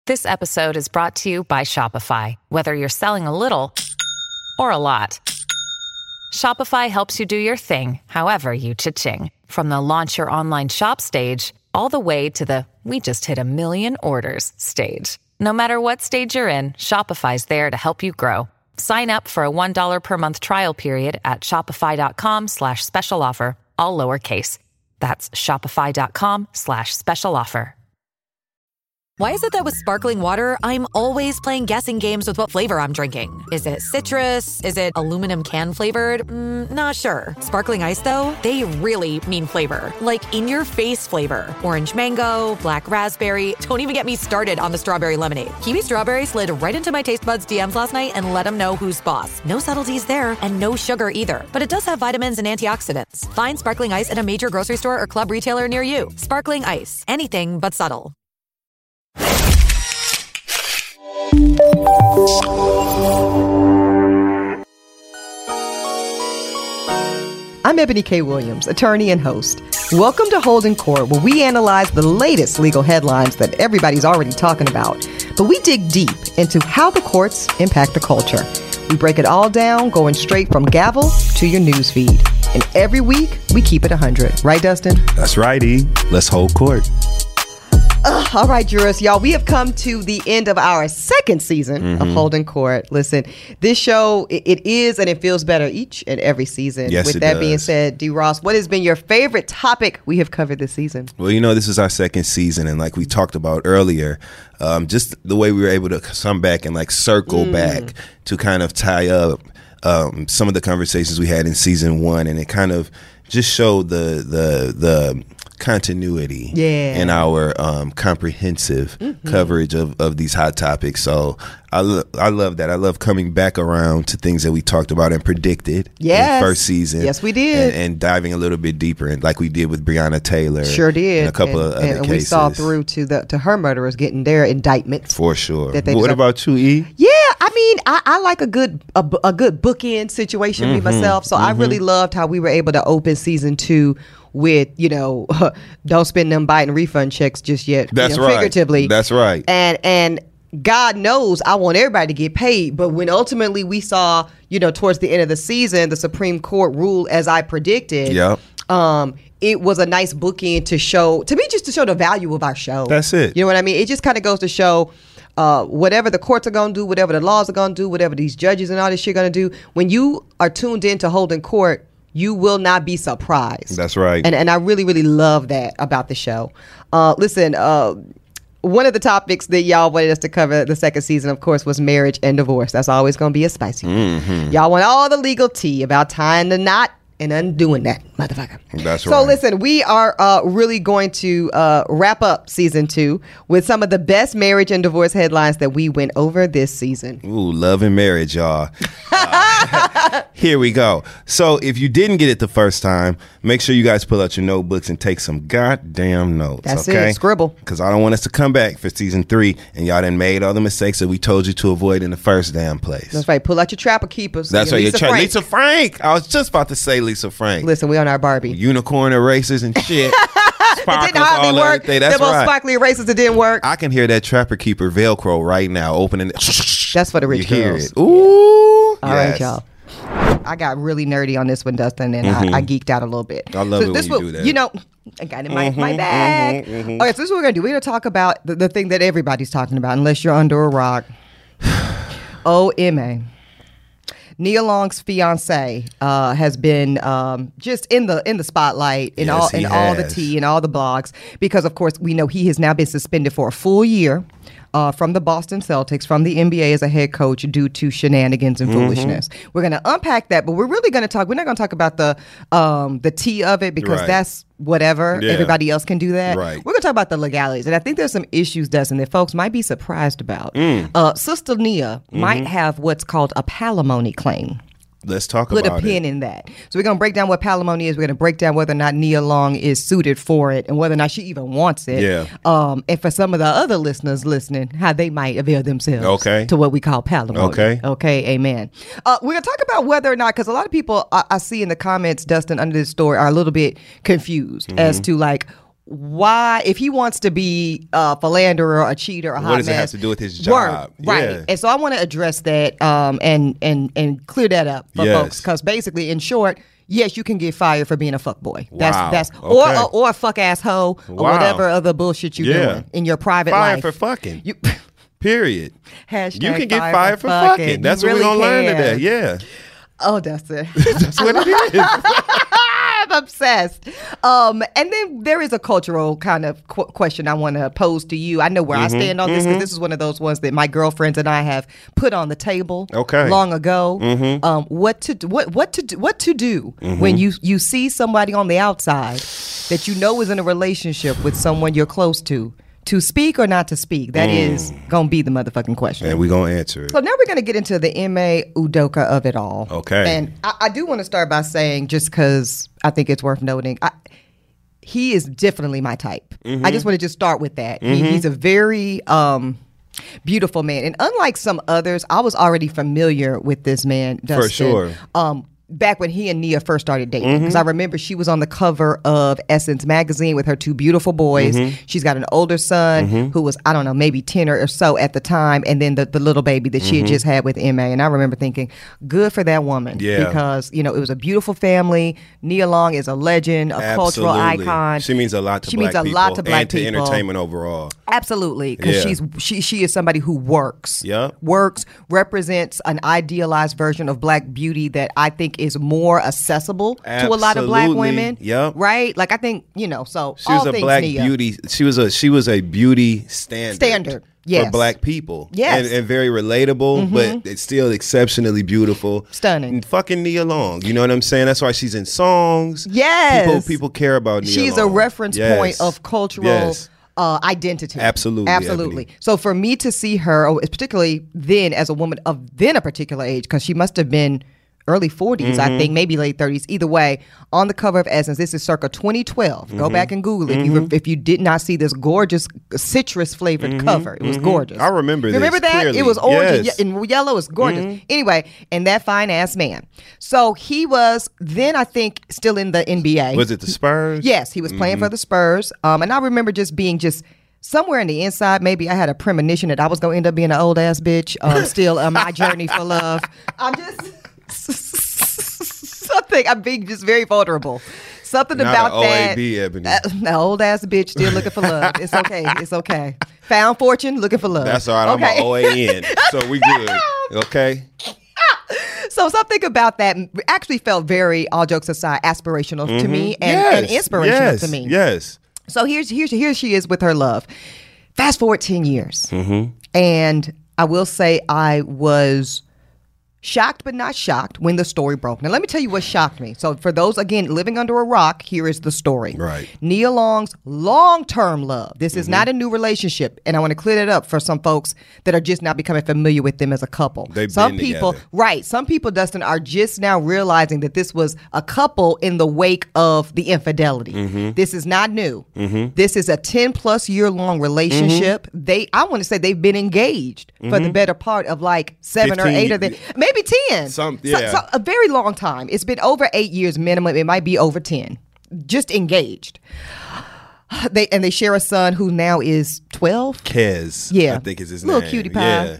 This episode is brought to you by Shopify. Whether you're selling a little or a lot, Shopify helps you do your thing, however you cha-ching. From the launch your online shop stage, all the way to the we just hit 1 million orders stage. No matter what stage you're in, Shopify's there to help you grow. Sign up for a $1 per month trial period at shopify.com/special offer, all lowercase. That's shopify.com/special offer. Why is it that with sparkling water, I'm always playing guessing games with what flavor I'm drinking? Is it citrus? Is it aluminum can flavored? Not sure. Sparkling ice, though, they really mean flavor. Like in-your-face flavor. Orange mango, black raspberry. Don't even get me started on the strawberry lemonade. Kiwi Strawberry slid right into my taste buds DMs last night and let them know who's boss. No subtleties there, and no sugar either. But it does have vitamins and antioxidants. Find sparkling ice at a major grocery store or club retailer near you. Sparkling ice. Anything but subtle. I'm Ebony K. Williams, attorney and host. Welcome to Holding Court, where we analyze the latest legal headlines that everybody's already talking about. But we dig deep into how the courts impact the culture. We break it all down, going straight from gavel to your newsfeed. And every week, we keep it 100. Right, Dustin? That's right, E. Let's hold court. All right, jurors, y'all, we have come to the end of our second season of Holding Court. Listen, this show, it is and it feels better each and every season. Yes, With it that does. being said, D. Ross, what has been your favorite topic we have covered this season? Well, this is our second season, and like we talked about earlier, just the way we were able to come back and circle back to kind of tie up some of the conversations we had in season one, and it kind of just showed the continuity in our comprehensive coverage of these hot topics. So I love that. I love coming back around to things that we talked about and predicted in the first season. Yes, we did. And diving a little bit deeper, and like we did with Breonna Taylor. Sure did. And a couple of other cases. And we saw through to her murderers getting their indictment. For sure. What about you, E? Yeah, I mean, I like a good bookend situation me myself. So I really loved how we were able to open season 2 with, don't spend them Biden refund checks just yet. That's right. Figuratively. That's right. And God knows I want everybody to get paid. But when ultimately we saw, towards the end of the season, the Supreme Court rule as I predicted. Yep. It was a nice bookend to show the value of our show. That's it. You know what I mean? It just kind of goes to show whatever the courts are going to do, whatever the laws are going to do, whatever these judges and all this shit going to do, when you are tuned in to Holding Court, you will not be surprised. That's right. And I really, really love that about the show. Listen, one of the topics that y'all wanted us to cover the second season, of course, was marriage and divorce. That's always going to be a spicy one. Y'all want all the legal tea about tying the knot and undoing that, motherfucker. That's right. So listen, we are really going to wrap up season 2 with some of the best marriage and divorce headlines that we went over this season. Ooh, love and marriage, y'all. Here we go. So if you didn't get it the first time, make sure you guys pull out your notebooks and take some goddamn notes. That's okay? it. Scribble. Because I don't want us to come back for season 3 and y'all done made all the mistakes that we told you to avoid in the first damn place. That's right. Pull out your Trapper Keepers. That's right. Lisa Frank. I was just about to say Lisa Frank. Listen, we on our Barbie. Unicorn erasers and shit. It didn't hardly work. That's the most right. sparkly erasers that didn't work. I can hear that Trapper Keeper Velcro right now opening. That's for the rich you hear girls. it. Ooh. All right, y'all. I got really nerdy on this one, Dustin, and I geeked out a little bit. I love it when you do that. I got it in my bag. Okay, so this is what we're going to do. We're going to talk about the thing that everybody's talking about, unless you're under a rock. OMA. Nia Long's fiance has been just in the spotlight in all the tea and all the blogs because, of course, we know he has now been suspended for a full year from the Boston Celtics, from the NBA as a head coach due to shenanigans and foolishness. We're going to unpack that, but we're really going to talk. We're not going to talk about the tea of it because that's whatever. Yeah. Everybody else can do that. Right. We're going to talk about the legalities, and I think there's some issues, Dustin, that folks might be surprised about. Sister Nia might have what's called a palimony claim. Let's talk Put about a pin in that. So we're going to break down what palimony is. We're going to break down whether or not Nia Long is suited for it and whether or not she even wants it. Yeah. And for some of the other listeners listening, how they might avail themselves to what we call palimony. Okay, amen. We're going to talk about whether or not, because a lot of people I see in the comments, Dustin, under this story are a little bit confused as to why, if he wants to be a philanderer, a cheater, a hot mess, what does it have to do with his job? Right. Yeah. And so I want to address that and clear that up for folks, because basically, in short, yes, you can get fired for being a fuckboy. That's Okay. or a fuck ass hoe or whatever other bullshit you're doing in your private life. Fired for fucking. Period. Hashtag you can get fired fired for fucking. That's what we're gonna learn today. Yeah. Oh, that's it. That's what it is. I'm obsessed. And then there is a cultural kind of question I want to pose to you. I know where I stand on this, because this is one of those ones that my girlfriends and I have put on the table long ago. What to do when you see somebody on the outside that you know is in a relationship with someone you're close to speak or not to speak? That is going to be the motherfucking question. And we're going to answer it. So now we're going to get into the Ime Udoka of it all. Okay. And I do want to start by saying, just because I think it's worth noting, he is definitely my type. I just want to just start with that. He's a very beautiful man. And unlike some others, I was already familiar with this man, Dustin. For sure. Back when he and Nia first started dating, because I remember she was on the cover of Essence magazine with her two beautiful boys. She's got an older son who was, I don't know, maybe 10 or so at the time, and then the little baby that she had just had with Ime. And I remember thinking, good for that woman, because it was a beautiful family. Nia Long is a legend, a cultural icon. She means a lot to she black means a people lot to black and to people. entertainment overall. Absolutely, because she is somebody who works, represents an idealized version of black beauty that I think is more accessible to a lot of black women. Right? Like, I think, so she was a black beauty. She was a beauty standard. Yes. For black people. Yes. And very relatable, but it's still exceptionally beautiful. Stunning. And fucking Nia Long. You know what I'm saying? That's why she's in songs. Yes. People care about Nia She's Long. a reference point of cultural identity. Absolutely. So for me to see her, particularly then as a woman of then a particular age, because she must have been early 40s, I think, maybe late 30s. Either way, on the cover of Essence, this is circa 2012. Go back and Google it if you did not see this gorgeous citrus flavored cover. It was gorgeous. I remember this. Remember that? Clearly. It was orange and yellow. It's gorgeous. Anyway, and that fine ass man. So he was then, I think, still in the NBA. Was it the Spurs? Yes, he was playing for the Spurs. And I remember just being somewhere in the inside, maybe I had a premonition that I was going to end up being an old ass bitch, still on my journey for love. I'm just... something. I'm being just very vulnerable. Something Not about that. OAB, Ebony. An old ass bitch still looking for love. It's okay. It's okay. Found fortune, looking for love. That's all right. Okay. I'm an OAN, so we good. Okay. So something about that actually felt very, all jokes aside, aspirational to me and inspirational to me. Yes. So here she is with her love. Fast forward 10 years, and I will say I was shocked but not shocked when the story broke. Now, let me tell you what shocked me. So for those, again, living under a rock, here is the story. Right. Nia Long's long-term love. This is not a new relationship. And I want to clear that up for some folks that are just now becoming familiar with them as a couple. Some people, Dustin, are just now realizing that this was a couple in the wake of the infidelity. This is not new. This is a 10-plus year-long relationship. I want to say they've been engaged for the better part of like 7 or 8 of them. Maybe 10. So a very long time. It's been over 8 years minimum. It might be over 10. Just engaged. They share a son who now is 12. Kez. I think is his name. Little cutie pie.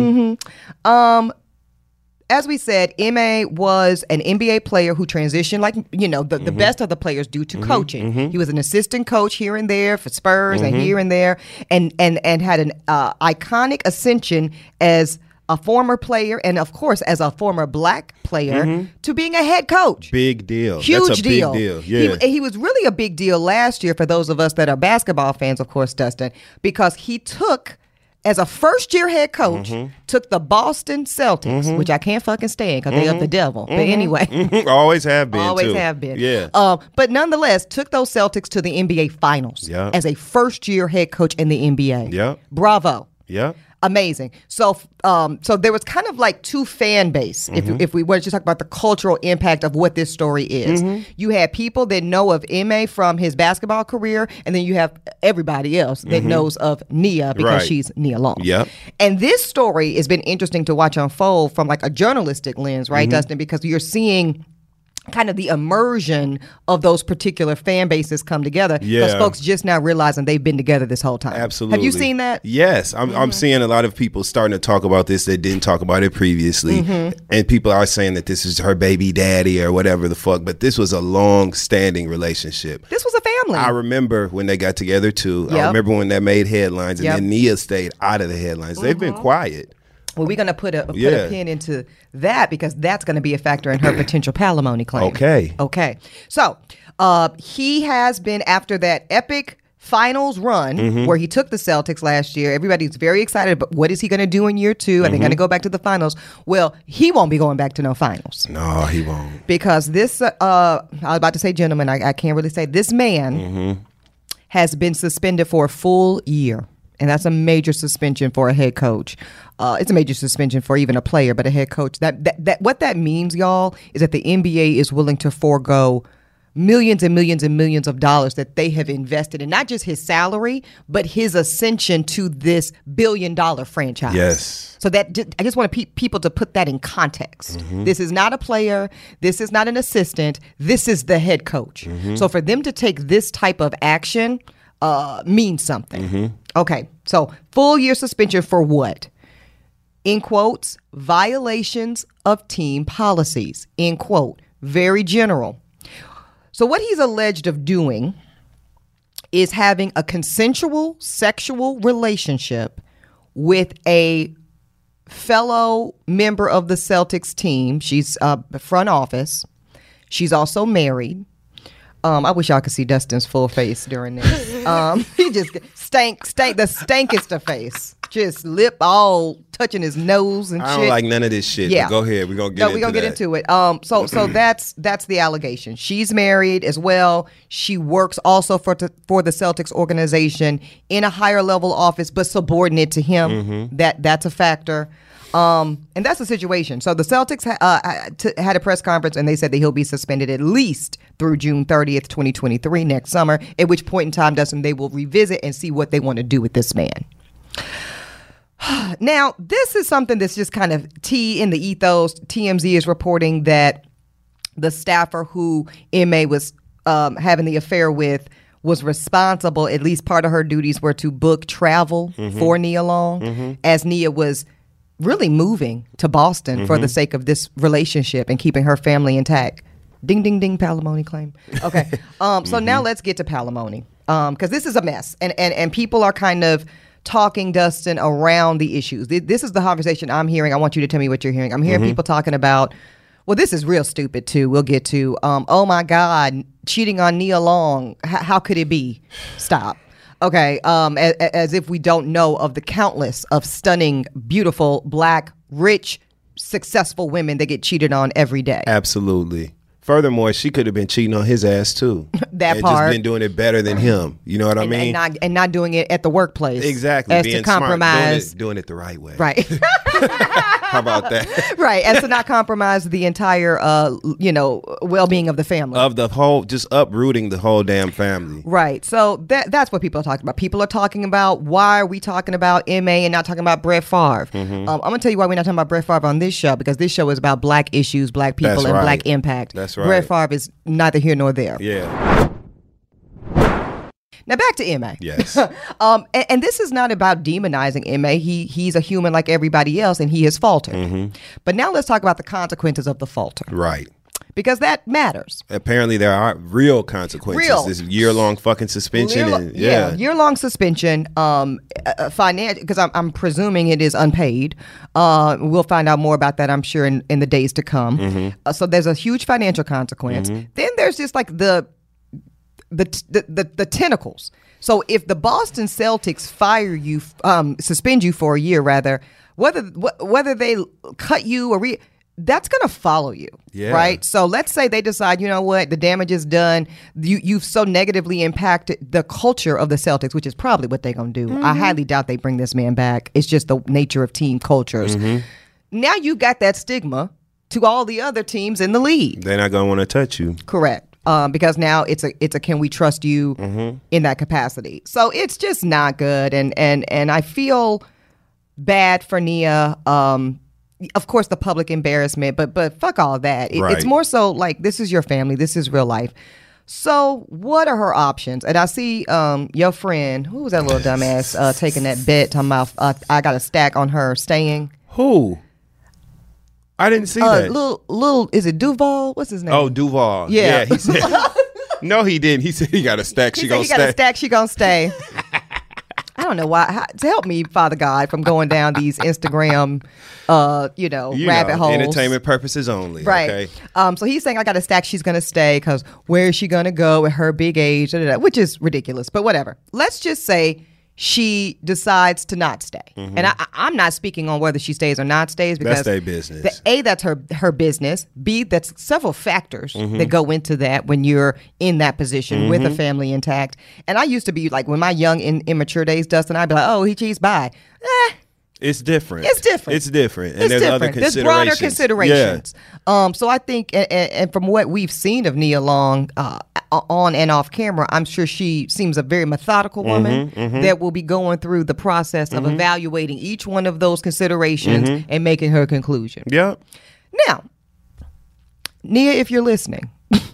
As we said, Ime was an NBA player who transitioned, like, the best of the players do, to coaching. He was an assistant coach here and there for Spurs and here and there, and had an iconic ascension as a former player and, of course, as a former black player to being a head coach. Big deal. Huge That's a deal. Big deal. Yeah. He was really a big deal last year for those of us that are basketball fans, of course, Dustin, because he took, as a first-year head coach, took the Boston Celtics, which I can't fucking stand because they're of the devil. But anyway. Always have been, Always too. have been. Yeah. But nonetheless, took those Celtics to the NBA Finals as a first-year head coach in the NBA. Yep. Bravo. Yep. Amazing. So there was kind of like two fan base, if we were to talk about the cultural impact of what this story is. You had people that know of Ime from his basketball career, and then you have everybody else that knows of Nia because she's Nia Long. Yep. And this story has been interesting to watch unfold from like a journalistic lens, right, Dustin? Because you're seeing kind of the immersion of those particular fan bases come together. Because folks just now realizing they've been together this whole time. Absolutely. Have you seen that? Yes. I'm seeing a lot of people starting to talk about this that didn't talk about it previously. And people are saying that this is her baby daddy or whatever the fuck. But this was a long-standing relationship. This was a family. I remember when they got together, too. I remember when that made headlines. And then Nia stayed out of the headlines. They've been quiet. Well, we're going to put a pin into that because that's going to be a factor in her potential palimony claim. Okay. So he has been, after that epic finals run where he took the Celtics last year, everybody's very excited, but what is he going to do in year 2? Are they going to go back to the finals? Well, he won't be going back to no finals. No, he won't. Because this, I was about to say gentleman, I can't really say, this man has been suspended for a full year. And that's a major suspension for a head coach. It's a major suspension for even a player, but a head coach. That what that means, y'all, is that the NBA is willing to forego millions and millions and millions of dollars that they have invested in not just his salary, but his ascension to this billion-dollar franchise. Yes. So I just want people to put that in context. This is not a player. This is not an assistant. This is the head coach. So for them to take this type of action means something. Okay, so full year suspension for what? In quotes, violations of team policies, end quote. Very general. So what he's alleged of doing is having a consensual sexual relationship with a fellow member of the Celtics team. She's front office. She's also married. I wish y'all could see Dustin's full face during this. He just stank the stankest of face. Just lip all touching his nose and shit. I don't like none of this shit. Yeah. Go ahead. We're going to get into it. So that's the allegation. She's married as well. She works also for the Celtics organization in a higher level office, but subordinate to him. That's a factor. And that's the situation. So the Celtics had a press conference and they said that he'll be suspended at least through June 30th, 2023, next summer, at which point in time, Dustin, they will revisit and see what they want to do with this man. Now, this is something that's just kind of tea in the ethos. TMZ is reporting that the staffer who Ime was having the affair with was responsible, at least part of her duties were to book travel for Nia Long, as Nia was really moving to Boston for the sake of this relationship and keeping her family intact. Ding, ding, ding, palimony claim. Okay. So now let's get to palimony, because this is a mess. And people are kind of talking, Dustin, around the issues. This is the conversation I'm hearing. I want you to tell me what you're hearing. I'm hearing people talking about, well, this is real stupid too. We'll get to, oh my God, cheating on Nia Long. How could it be? Stop. Okay, as if we don't know of the countless of stunning, beautiful, black, rich, successful women that get cheated on every day. Absolutely. Furthermore, she could have been cheating on his ass too. That part. Just been doing it better than him. You know what I mean? And not doing it at the workpay. Exactly. As being to compromise. Smart, doing it the right way. Right. How about that? Right. As to not compromise the entire, well-being of the family. Of the whole, just uprooting the whole damn family. Right. So that's what people are talking about. People are talking about, why are we talking about MA and not talking about Brett Favre? I'm going to tell you why we're not talking about Brett Favre on this show, because this show is about black issues, black people, That's and right. black impact. That's right. Brett Favre is neither here nor there. Yeah. Now back to M.A. Yes. And this is not about demonizing M.A. He's a human like everybody else, and he has faltered. But now let's talk about the consequences of the falter. Right. Because that matters. Apparently there are real consequences. Real. This year-long fucking suspension. Year-long suspension. Financial, because I'm presuming it is unpaid. We'll find out more about that, I'm sure, in the days to come. So there's a huge financial consequence. Then there's just like the tentacles. So if the Boston Celtics fire you, suspend you for a year, rather, whether they cut you or that's going to follow you, right? So let's say they decide, you know what, the damage is done. You've so negatively impacted the culture of the Celtics, which is probably what they're going to do. I highly doubt they bring this man back. It's just the nature of team cultures. Now you got that stigma to all the other teams in the league. They're not going to want to touch you. Correct. Because now it's a can we trust you in that capacity? So it's just not good, and I feel bad for Nia. of course, the public embarrassment, but fuck all that. It's more so like, this is your family. This is real life. So what are her options? And I see your friend, who was that little dumbass, taking that bet, talking about I got a stack on her staying. Who? I didn't see that. Little, is it Duval? What's his name? Oh, Duval. Yeah. He said, no, he didn't. He said he got a stack. She gonna stay. He got a stack. She gonna stay. I don't know why. To help me, Father God, from going down these Instagram, rabbit holes. Entertainment purposes only. Right. Okay? So he's saying I got a stack. She's gonna stay because where is she gonna go at her big age? Which is ridiculous. But whatever. Let's just say she decides to not stay. Mm-hmm. And I'm not speaking on whether she stays or not stays because that's their business. That's her business. B, that's several factors that go into that when you're in that position with a family intact. And I used to be like, when my young immature days, Dustin, I'd be like, oh, he's bi. It's different. It's different. And there's other considerations. There's broader considerations. Yeah. So I think, and from what we've seen of Nia Long on and off camera, I'm sure she seems a very methodical woman that will be going through the process of evaluating each one of those considerations and making her conclusion. Yeah. Now, Nia, if you're listening,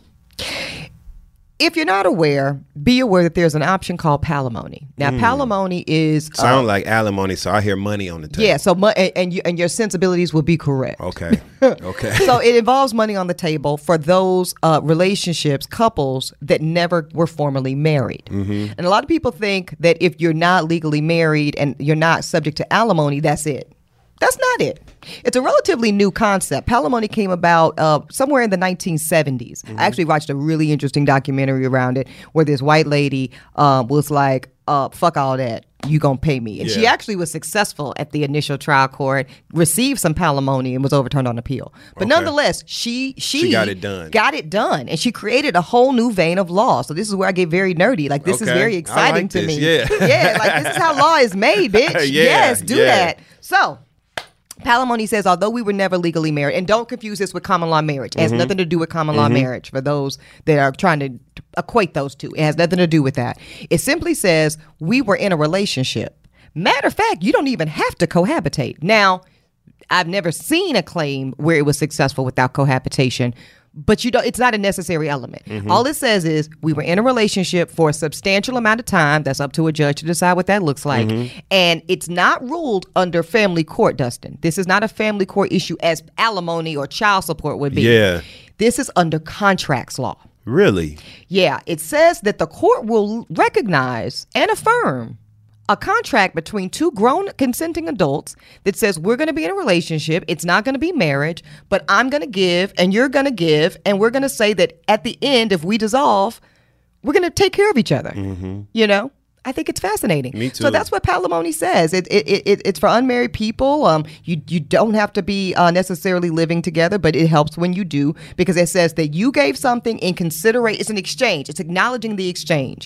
if you're not aware, be aware that there's an option called palimony. Now, palimony is sound like alimony, so I hear money on the table. Yeah, so and your sensibilities will be correct. Okay. Okay. So it involves money on the table for those relationships, couples that never were formally married. And a lot of people think that if you're not legally married and you're not subject to alimony, that's it. That's not it. It's a relatively new concept. Palimony came about somewhere in the 1970s. I actually watched a really interesting documentary around it where this white lady was like, fuck all that. You gonna pay me. And she actually was successful at the initial trial court, received some palimony and was overturned on appeal. But nonetheless, she got it done. And she created a whole new vein of law. So this is where I get very nerdy. Like, this is very exciting to me. Yeah. Yeah, like, this is how law is made, bitch. Yes, do that. So palimony says, although we were never legally married, and don't confuse this with common law marriage. It has nothing to do with common law marriage for those that are trying to equate those two. It has nothing to do with that. It simply says we were in a relationship. Matter of fact, you don't even have to cohabitate. Now, I've never seen a claim where it was successful without cohabitation, but it's not a necessary element. All it says is we were in a relationship for a substantial amount of time. That's up to a judge to decide what that looks like. And it's not ruled under family court, Dustin. This is not a family court issue as alimony or child support would be. Yeah. This is under contracts law. Really? Yeah. It says that the court will recognize and affirm a contract between two grown consenting adults that says we're going to be in a relationship. It's not going to be marriage, but I'm going to give and you're going to give. And we're going to say that at the end, if we dissolve, we're going to take care of each other. You know, I think it's fascinating. Me too. So that's what palimony says. It's for unmarried people. You don't have to be necessarily living together, but it helps when you do, because it says that you gave something in consideration. It's an exchange. It's acknowledging the exchange.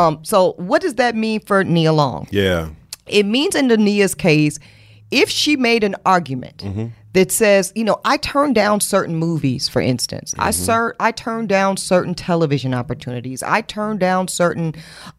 So what does that mean for Nia Long? Yeah. It means in Nia's case, if she made an argument that says, I turned down certain movies, for instance. I turned down certain television opportunities. I turned down certain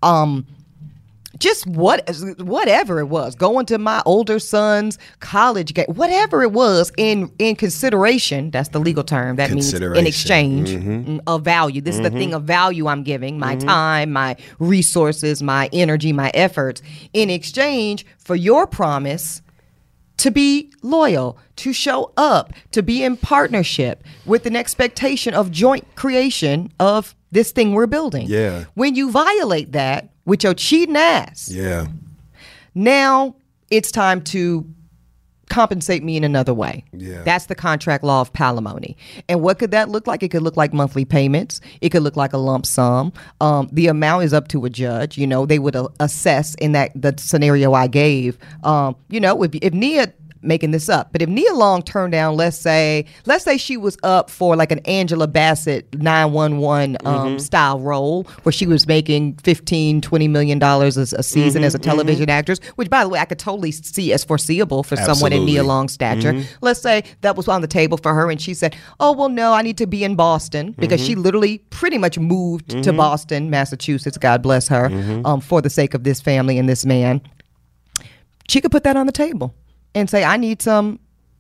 just whatever it was, going to my older son's college game, whatever it was, in consideration. That's the legal term. That means in exchange of value. This is the thing of value I'm giving, my time, my resources, my energy, my efforts, in exchange for your promise to be loyal, to show up, to be in partnership with an expectation of joint creation of this thing we're building. Yeah. When you violate that with your cheating ass, now it's time to compensate me in another way. Yeah. That's the contract law of palimony. And what could that look like? It could look like monthly payments. It could look like a lump sum. The amount is up to a judge. They would assess in the scenario I gave. If Nia, making this up, but if Nia Long turned down, let's say she was up for like an Angela Bassett 911 style role where she was making $15-20 million a season as a television actress, which, by the way, I could totally see as foreseeable for someone in Nia Long's stature. Let's say that was on the table for her and she said, oh, well, no, I need to be in Boston, because she literally pretty much moved to Boston, Massachusetts, God bless her, for the sake of this family and this man. She could put that on the table and say, I need some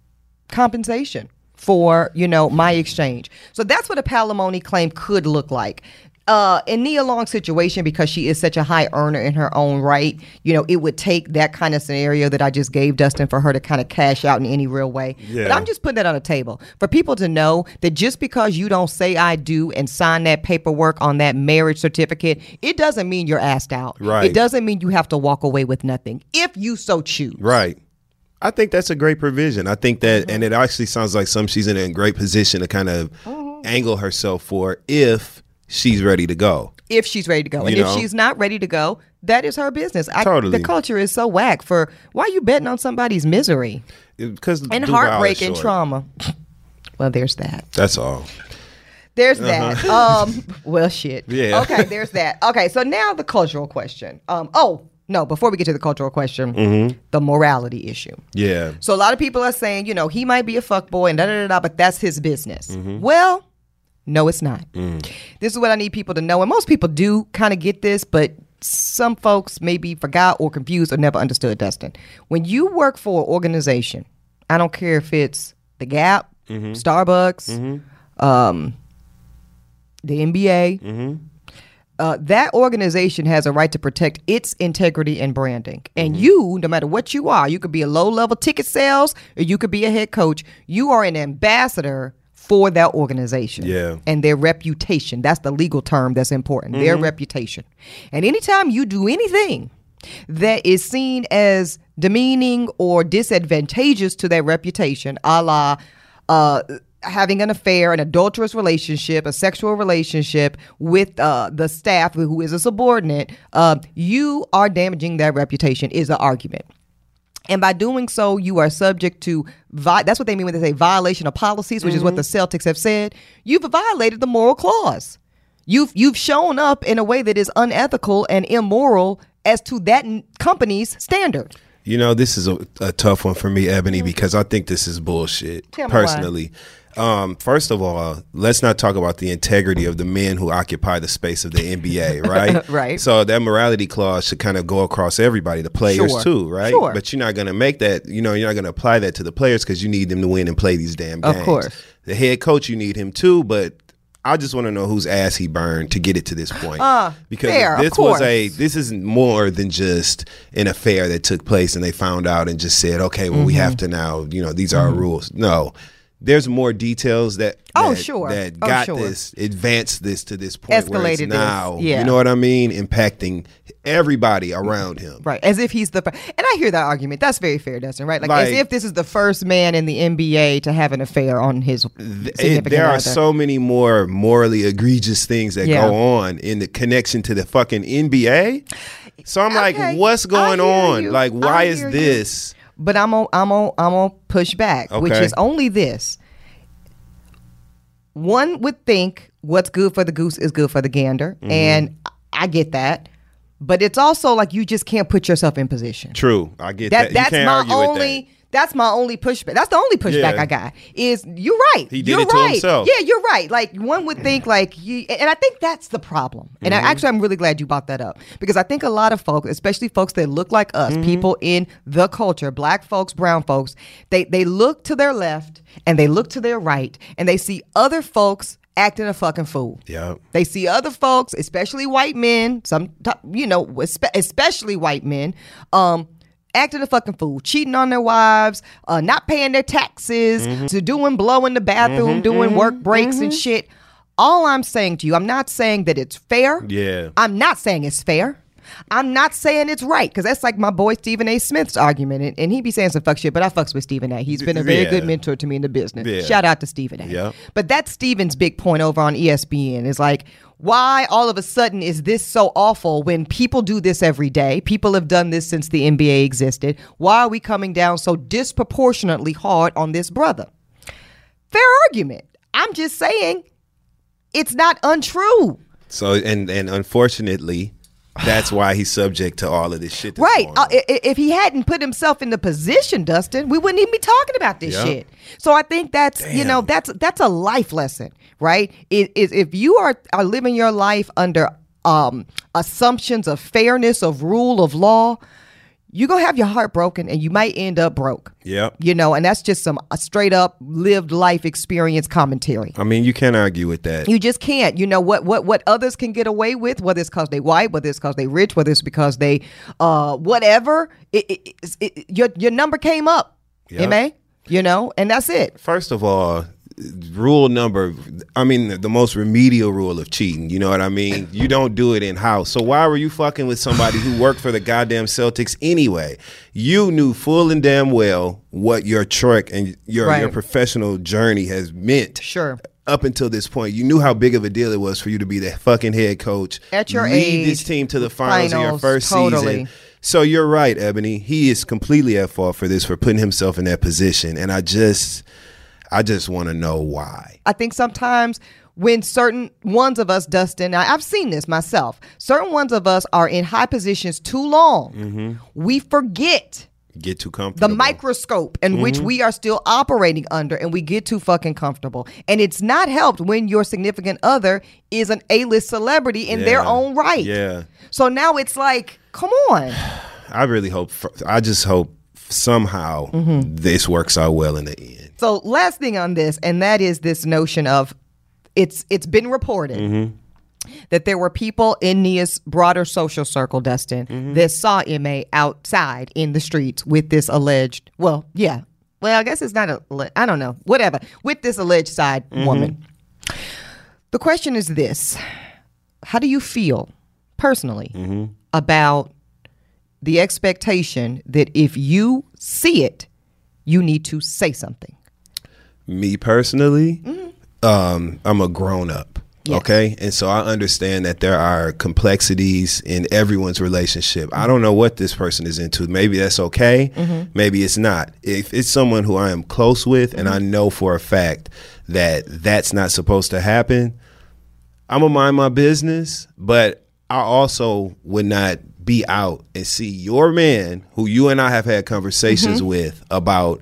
compensation for, my exchange. So that's what a palimony claim could look like. In Nia Long's situation, because she is such a high earner in her own right, it would take that kind of scenario that I just gave Dustin for her to kind of cash out in any real way. Yeah. But I'm just putting that on the table for people to know that just because you don't say I do and sign that paperwork on that marriage certificate, it doesn't mean you're asked out. Right. It doesn't mean you have to walk away with nothing if you so choose. Right. I think that's a great provision. I think that, and it actually sounds like she's in a great position to kind of angle herself for if she's ready to go. If she's ready to go. And if she's not ready to go, that is her business. Totally. The culture is so whack for why are you betting on somebody's misery? Because and heartbreak and trauma. Well, there's that. That's all. There's that. Well, shit. Yeah. Okay, there's that. Okay, so now the cultural question. No, before we get to the cultural question, the morality issue. Yeah. So a lot of people are saying, he might be a fuckboy and da-da-da-da, but that's his business. Well, no, it's not. This is what I need people to know. And most people do kind of get this, but some folks maybe forgot or confused or never understood, Dustin. When you work for an organization, I don't care if it's the Gap, Starbucks, the NBA, that organization has a right to protect its integrity and branding. And you, no matter what you are, you could be a low-level ticket sales or you could be a head coach. You are an ambassador for that organization and their reputation. That's the legal term that's important, their reputation. And anytime you do anything that is seen as demeaning or disadvantageous to their reputation, a la having an affair, an adulterous relationship, a sexual relationship with the staff who is a subordinate, you are damaging their reputation is the argument. And by doing so, you are subject to, that's what they mean when they say violation of policies, which is what the Celtics have said. You've violated the moral clause. You've shown up in a way that is unethical and immoral as to that company's standard. This is a tough one for me, Ebony, because I think this is bullshit, personally. First of all, let's not talk about the integrity of the men who occupy the space of the NBA, right? Right. So that morality clause should kind of go across everybody, the players too, right? Sure. But you're not going to make that, you're not going to apply that to the players because you need them to win and play these damn games. Of course. The head coach, you need him too, but I just want to know whose ass he burned to get it to this point. Because fair, this isn't more than just an affair that took place and they found out and just said, okay, well, we have to now, these are our rules. No. There's more details that this, advanced this to this point escalated where it's now, this. Yeah. You know what I mean? Impacting everybody around him. Right. As if he's and I hear that argument. That's very fair, Dustin, right? Like as if this is the first man in the NBA to have an affair on his significant There are other. so many more morally egregious things that go on in the connection to the fucking NBA. So I'm like, what's going on? Like, why is this? But I'm gonna push back, which is only this. One would think what's good for the goose is good for the gander, and I get that. But it's also like you just can't put yourself in position. True, I get that. That's That's my only pushback. That's the only pushback I got. Is you're right. He did it to himself. Yeah, you're right. Like one would think, like and I think that's the problem. And I'm really glad you brought that up because I think a lot of folks, especially folks that look like us, people in the culture, black folks, brown folks, they look to their left and they look to their right and they see other folks acting a fucking fool. Yeah. They see other folks, especially white men, especially white men, acting a fucking fool, cheating on their wives, not paying their taxes, to doing blow in the bathroom, doing work breaks and shit. All I'm saying to you, I'm not saying that it's fair. Yeah. I'm not saying it's fair. I'm not saying it's right, because that's like my boy Stephen A. Smith's argument, and he be saying some fuck shit, but I fucks with Stephen A. He's been a very good mentor to me in the business. Yeah. Shout out to Stephen A. Yeah. But that's Stephen's big point over on ESPN is like, why all of a sudden is this so awful when people do this every day? People have done this since the NBA existed. Why are we coming down so disproportionately hard on this brother? Fair argument. I'm just saying it's not untrue. So, and unfortunately, that's why he's subject to all of this shit. Right. If he hadn't put himself in the position, Dustin, we wouldn't even be talking about this shit. So I think that's, that's a life lesson, right? If you are living your life under assumptions of fairness, of rule of law, you're going to have your heart broken and you might end up broke. Yep. You know, and that's just a straight up lived life experience commentary. I mean, you can't argue with that. You just can't. You know, what others can get away with, whether it's because they white, whether it's because they rich, whether it's because they whatever, your number came up. Yep. M.A., you know, and that's it. First of all, the most remedial rule of cheating, you know what I mean? You don't do it in house. So why were you fucking with somebody who worked for the goddamn Celtics anyway? You knew full and damn well what your trek and your professional journey has meant. Sure. Up until this point, you knew how big of a deal it was for you to be the fucking head coach. At your lead age, this team to the finals in your first totally. season. So you're right, Ebony. He is completely at fault for this, for putting himself in that position. And I just want to know why. I think sometimes when certain ones of us, Dustin, I've seen this myself, certain ones of us are in high positions too long. We forget. Get too comfortable. The microscope in which we are still operating under, and we get too fucking comfortable. And it's not helped when your significant other is an A-list celebrity in their own right. Yeah. So now it's like, come on. I just hope somehow this works out well in the end. So last thing on this, and that is this notion of it's been reported that there were people in Nia's broader social circle, Dustin, that saw M.A. outside in the streets with this alleged, I guess it's not I don't know, whatever, with this alleged side woman. The question is this: how do you feel personally about the expectation that if you see it, you need to say something? Me personally, I'm a grown up. Yes. Okay. And so I understand that there are complexities in everyone's relationship. I don't know what this person is into. Maybe that's okay. Maybe it's not. If it's someone who I am close with and I know for a fact that that's not supposed to happen, I'm going to mind my business. But I also would not be out and see your man, who you and I have had conversations with about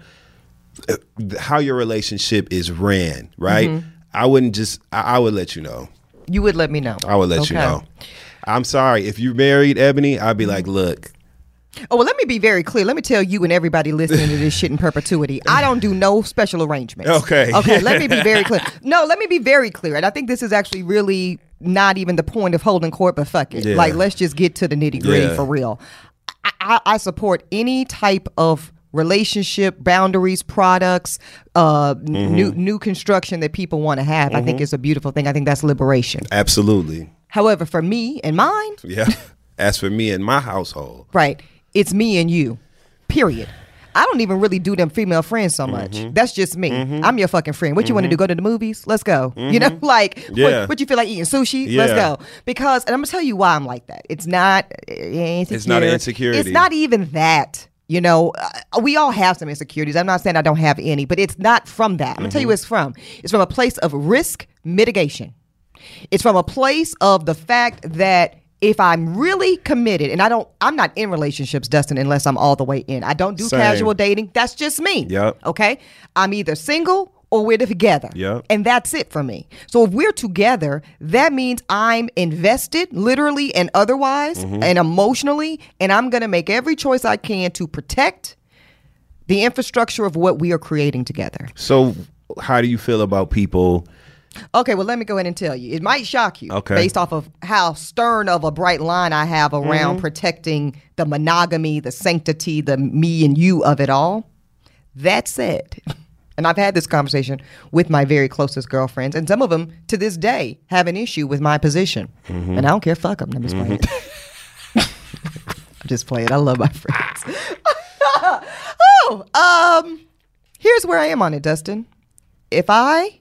how your relationship is ran, right? I wouldn't just, I would let you know. You would let me know. I would let you know. I'm sorry. If you married, Ebony, I'd be like, look. Oh, well, let me be very clear. Let me tell you and everybody listening to this shit in perpetuity. I don't do no special arrangements. Okay. Okay, let me be very clear. No, let me be very clear. And I think this is actually really not even the point of holding court, but fuck it. Yeah. Like, let's just get to the nitty gritty for real. I support any type of relationship, boundaries, products, new construction that people want to have. I think it's a beautiful thing. I think that's liberation. Absolutely. However, for me and mine. Yeah. As for me and my household. Right. It's me and you. Period. I don't even really do them female friends so much. That's just me. I'm your fucking friend. What you want to do? Go to the movies? Let's go. You know, like, what you feel like eating sushi? Yeah. Let's go. Because, and I'm going to tell you why I'm like that. It's not insecurity. It's not an insecurity. It's not even that. You know, we all have some insecurities. I'm not saying I don't have any, but it's not from that. I'm going to tell you where it's from. It's from a place of risk mitigation. It's from a place of the fact that if I'm really committed, and I'm not in relationships, Dustin, unless I'm all the way in. I don't do casual dating. That's just me. Yep. Okay? I'm either single or we're together. Yep. And that's it for me. So if we're together, that means I'm invested, literally and otherwise, and emotionally, and I'm going to make every choice I can to protect the infrastructure of what we are creating together. So how do you feel about people? Okay, well, let me go ahead and tell you. It might shock you based off of how stern of a bright line I have around protecting the monogamy, the sanctity, the me and you of it all. That said, and I've had this conversation with my very closest girlfriends, and some of them to this day have an issue with my position. And I don't care, fuck them. I'm just playing. I'm just playing. I love my friends. Here's where I am on it, Dustin. If I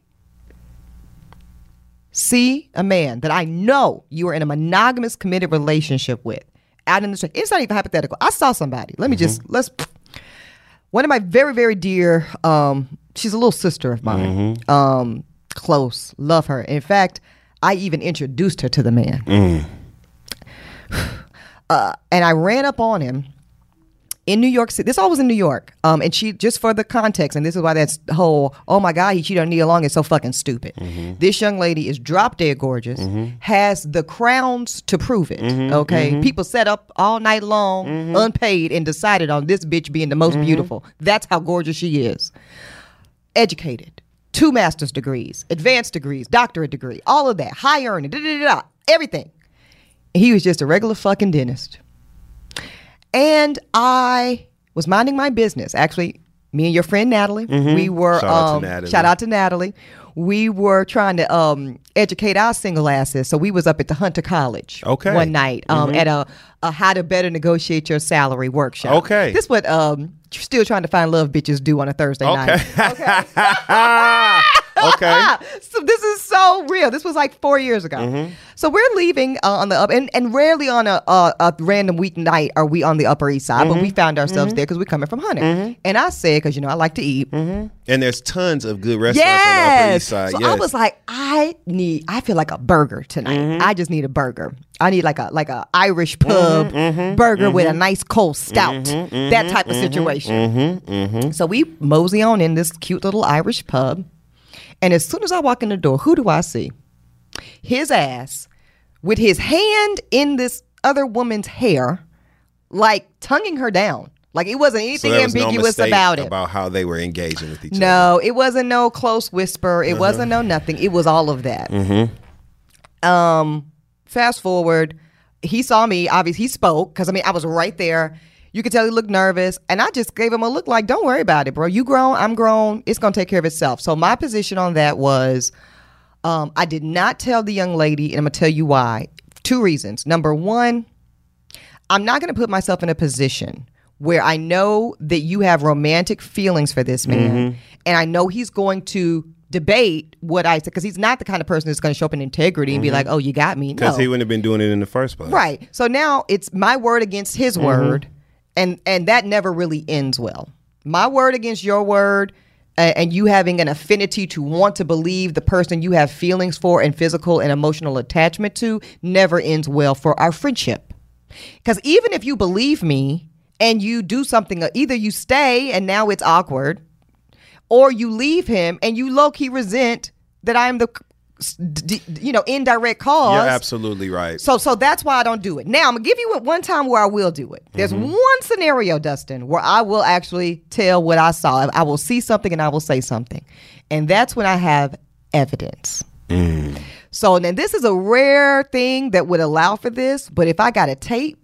see a man that I know you are in a monogamous, committed relationship with out in the street, it's not even hypothetical. I saw somebody. Let me one of my very, very dear, she's a little sister of mine, close, love her. In fact, I even introduced her to the man. And I ran up on him in New York City. This all was in New York. And she, just for the context, and this is why that's whole, oh my God, he cheated on Nia Long is so fucking stupid. This young lady is drop dead gorgeous, has the crowns to prove it. Okay. People set up all night long, unpaid, and decided on this bitch being the most beautiful. That's how gorgeous she is. Educated. 2 master's degrees, advanced degrees, doctorate degree, all of that, high earning, everything. He was just a regular fucking dentist. And I was minding my business. Actually, me and your friend Natalie, we were shout out to Natalie. We were trying to educate our single asses. So we was up at the Hunter College one night at a how to better negotiate your salary workshop. Okay. This what still trying to find love bitches do on a Thursday night. Okay. So this is so real. This was like 4 years ago. So we're leaving on the up, and rarely on a random weeknight are we on the Upper East Side, but we found ourselves there because we're coming from Hunter. And I said, because I like to eat. And there's tons of good restaurants on the Upper East Side. So I was like, I feel like a burger tonight. I just need a burger. I need like a Irish pub burger with a nice cold stout. That type of situation. So we mosey on in this cute little Irish pub. And as soon as I walk in the door, who do I see? His ass with his hand in this other woman's hair, like tonguing her down. Like it wasn't anything ambiguous about it. About how they were engaging with each other. No, it wasn't no close whisper. It wasn't no nothing. It was all of that. Fast forward, he saw me. Obviously, he spoke because I was right there. You could tell he looked nervous, and I just gave him a look like, don't worry about it, bro. You grown, I'm grown. It's going to take care of itself. So my position on that was I did not tell the young lady, and I'm going to tell you why. 2 reasons. Number 1, I'm not going to put myself in a position where I know that you have romantic feelings for this man, and I know he's going to debate what I said, because he's not the kind of person that's going to show up in integrity and be like, oh, you got me. Because he wouldn't have been doing it in the first place. Right. So now it's my word against his word. And that never really ends well. My word against your word, and you having an affinity to want to believe the person you have feelings for and physical and emotional attachment to never ends well for our friendship. Because even if you believe me and you do something, either you stay and now it's awkward, or you leave him and you low-key resent that I'm the indirect cause. You're absolutely right. So that's why I don't do it. Now, I'm going to give you one time where I will do it. There's one scenario, Dustin, where I will actually tell what I saw. I will see something and I will say something. And that's when I have evidence. So then this is a rare thing that would allow for this. But if I got a tape,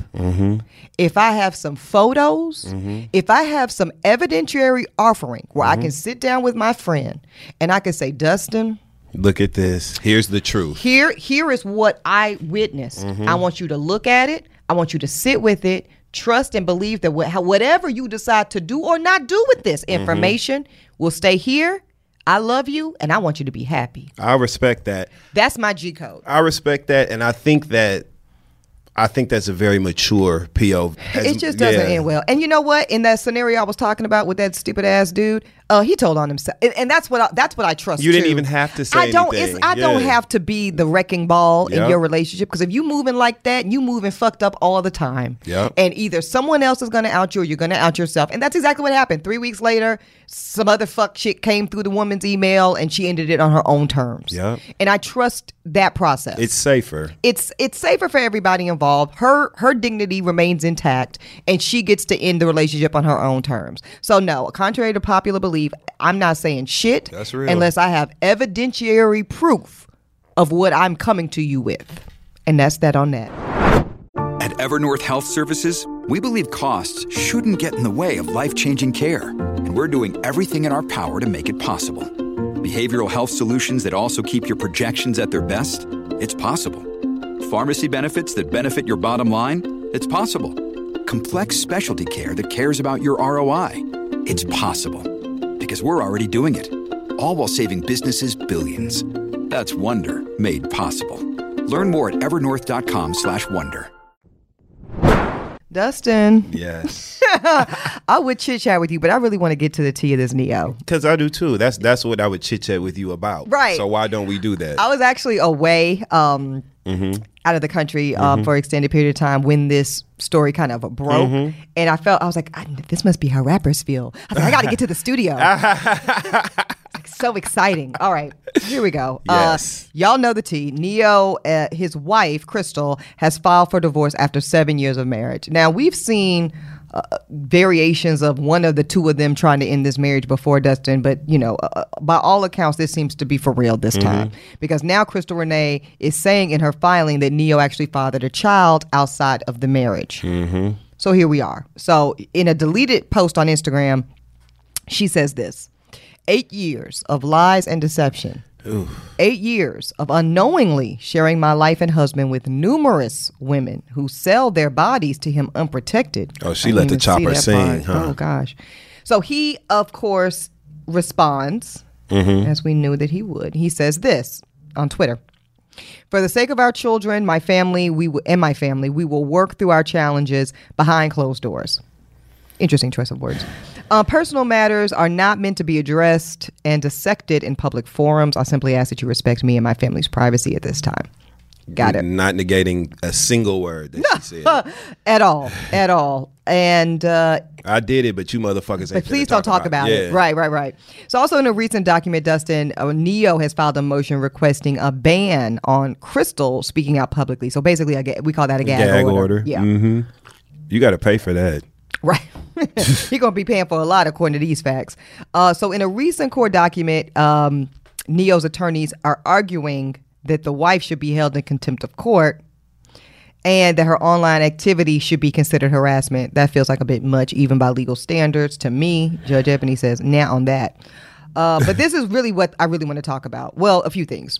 if I have some photos, if I have some evidentiary offering where I can sit down with my friend and I can say, Dustin, look at this. Here's the truth. Here is what I witnessed. I want you to look at it. I want you to sit with it. Trust and believe that whatever you decide to do or not do with this information will stay here. I love you, and I want you to be happy. I respect that. That's my G code. I respect that, and I think that's a very mature PO. It just doesn't end well. And you know what? In that scenario I was talking about with that stupid ass dude, he told on himself, and that's what I trust. You didn't even have to say anything. I don't have to be the wrecking ball in your relationship, because if you moving like that, you moving fucked up all the time. And either someone else is going to out you, or you're going to out yourself. And that's exactly what happened. 3 weeks later, some other fuck shit came through the woman's email, and she ended it on her own terms. And I trust that process. It's safer. It's safer for everybody involved. Her dignity remains intact, and she gets to end the relationship on her own terms. So no, contrary to popular belief, I'm not saying shit unless I have evidentiary proof of what I'm coming to you with. And that's that on that. At Evernorth Health Services, we believe costs shouldn't get in the way of life-changing care. And we're doing everything in our power to make it possible. Behavioral health solutions that also keep your projections at their best? It's possible. Pharmacy benefits that benefit your bottom line? It's possible. Complex specialty care that cares about your ROI? It's possible. Because we're already doing it. All while saving businesses billions. That's Wonder made possible. Learn more at evernorth.com/wonder. Dustin. Yes. I would chit chat with you, but I really want to get to the tea of this Neo. Because I do too. That's what I would chit chat with you about. Right. So why don't we do that? I was actually away out of the country for an extended period of time when this story kind of broke. And I was like, this must be how rappers feel. I was like, I got to get to the studio. Like, so exciting. All right, here we go. Yes. Y'all know the tea. Neo, his wife, Crystal, has filed for divorce after 7 years of marriage. Now, we've seen variations of one of the two of them trying to end this marriage before, Dustin, but by all accounts this seems to be for real this time, because now Crystal Renee is saying in her filing that Neo actually fathered a child outside of the marriage. So here we are. So in a deleted post on Instagram, she says this: 8 years of lies and deception. 8 years of unknowingly sharing my life and husband with numerous women who sell their bodies to him unprotected. Oh, she let the chopper sing, huh? Oh, gosh. So he, of course, responds, as we knew that he would. He says this on Twitter: "For the sake of our children, my family, we will work through our challenges behind closed doors." Interesting choice of words. Personal matters are not meant to be addressed and dissected in public forums. I simply ask that you respect me and my family's privacy at this time. Got it. Not negating a single word that she said. At all. And I did it, but you motherfuckers ain't. But please don't talk about it. Right. So also in a recent document, Dustin, Neo has filed a motion requesting a ban on Crystal speaking out publicly. So basically, we call that a gag order. Yeah. You got to pay for that. Right. He's going to be paying for a lot according to these facts. So in a recent court document, Neo's attorneys are arguing that the wife should be held in contempt of court and that her online activity should be considered harassment. That feels like a bit much, even by legal standards. To me, Judge Ebony says, nah on that. But this is really what I really want to talk about. Well, a few things.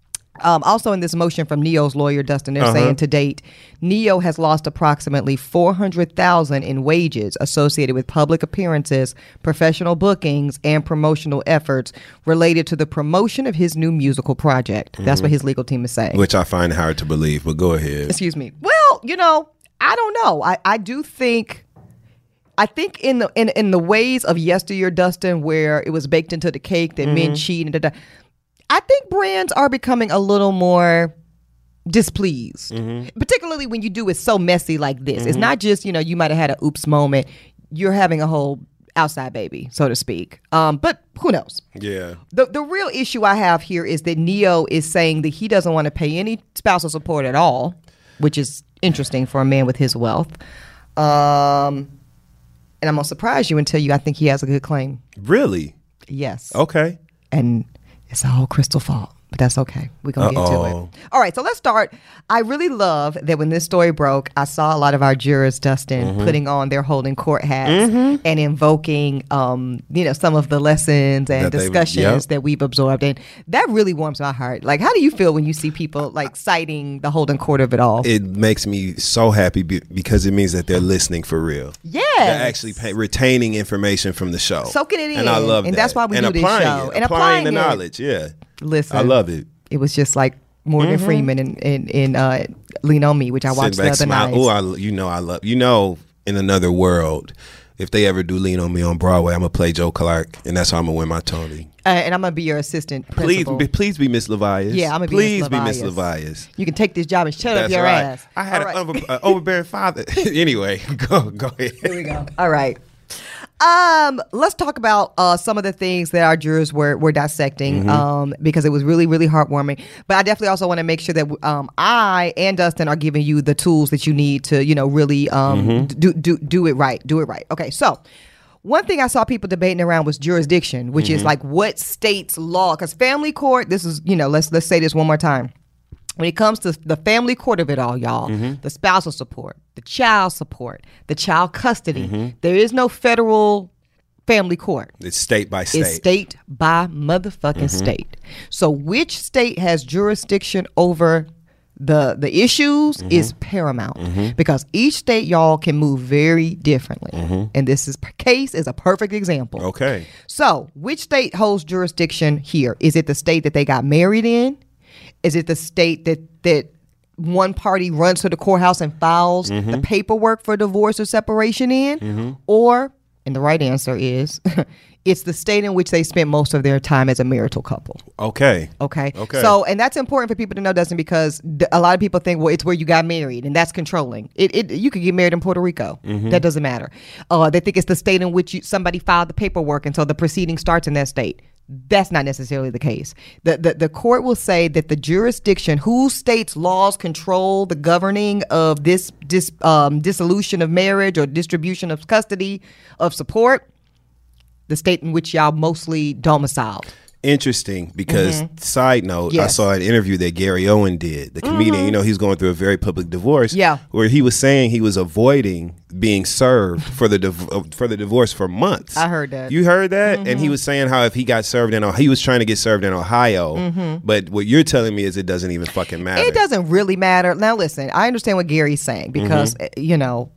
Also in this motion from Neo's lawyer, Dustin, they're saying to date, Neo has lost approximately $400,000 in wages associated with public appearances, professional bookings, and promotional efforts related to the promotion of his new musical project. That's what his legal team is saying. Which I find hard to believe, but go ahead. Excuse me. Well, I don't know. I do think... I think in the ways of yesteryear, Dustin, where it was baked into the cake that men cheat and I think brands are becoming a little more displeased, particularly when you do it so messy like this. It's not just, you might have had an oops moment. You're having a whole outside baby, so to speak. But who knows? Yeah. The real issue I have here is that Neo is saying that he doesn't want to pay any spousal support at all, which is interesting for a man with his wealth. And I'm going to surprise you and tell you I think he has a good claim. Really? Yes. Okay. And it's all Crystal fault, but that's okay. We're going to get to it. All right, so let's start. I really love that when this story broke, I saw a lot of our jurors, Dustin, putting on their holding court hats and invoking, some of the lessons and discussions that we've absorbed. And that really warms my heart. Like, how do you feel when you see people, citing the holding court of it all? It makes me so happy because it means that they're listening for real. Yeah. They're actually retaining information from the show. Soaking it in. And I love that. And that's why we do this show. And applying the knowledge, yeah. Listen, I love it. It was just like Morgan Freeman in Lean on Me, which I watched the other night. Oh, I love. In another world, if they ever do Lean on Me on Broadway, I'm gonna play Joe Clark, and that's how I'm gonna win my Tony. And I'm gonna be your assistant principal. Please be Miss Levias. Yeah, I'm gonna be Miss Levias. You can take this job and shut up your ass. I had an overbearing father. Anyway, go ahead. Here we go. All right. Let's talk about some of the things that our jurors were dissecting because it was really, really heartwarming. But I definitely also want to make sure that I and Dustin are giving you the tools that you need to, really do it right. Do it right. Okay, so one thing I saw people debating around was jurisdiction, which is like what state's law. Because family court, this is, let's say this one more time. When it comes to the family court of it all, y'all, the spousal support, the child custody, there is no federal family court. It's state by state. It's state by motherfucking state. So which state has jurisdiction over the issues is paramount because each state, y'all, can move very differently. And this case is a perfect example. Okay. So which state holds jurisdiction here? Is it the state that they got married in? Is it the state that one party runs to the courthouse and files the paperwork for divorce or separation in? Or And the right answer is it's the state in which they spent most of their time as a marital couple. Okay. So, and that's important for people to know, Dustin, because a lot of people think, well, it's where you got married, and that's controlling. You could get married in Puerto Rico. That doesn't matter. They think it's the state in which somebody filed the paperwork, and so the proceeding starts in that state. That's not necessarily the case. The court will say that the jurisdiction, whose state's laws control the governing of this dissolution of marriage or distribution of custody of support, the state in which y'all mostly domiciled. Interesting, because side note, I saw an interview that Gary Owen did, the comedian. You know, he's going through a very public divorce. Yeah, where he was saying he was avoiding being served for the divorce for months. I heard that. You heard that? And he was saying how if he got served he was trying to get served in Ohio. But what you're telling me is it doesn't even fucking matter. It doesn't really matter. Now, listen, I understand what Gary's saying because you know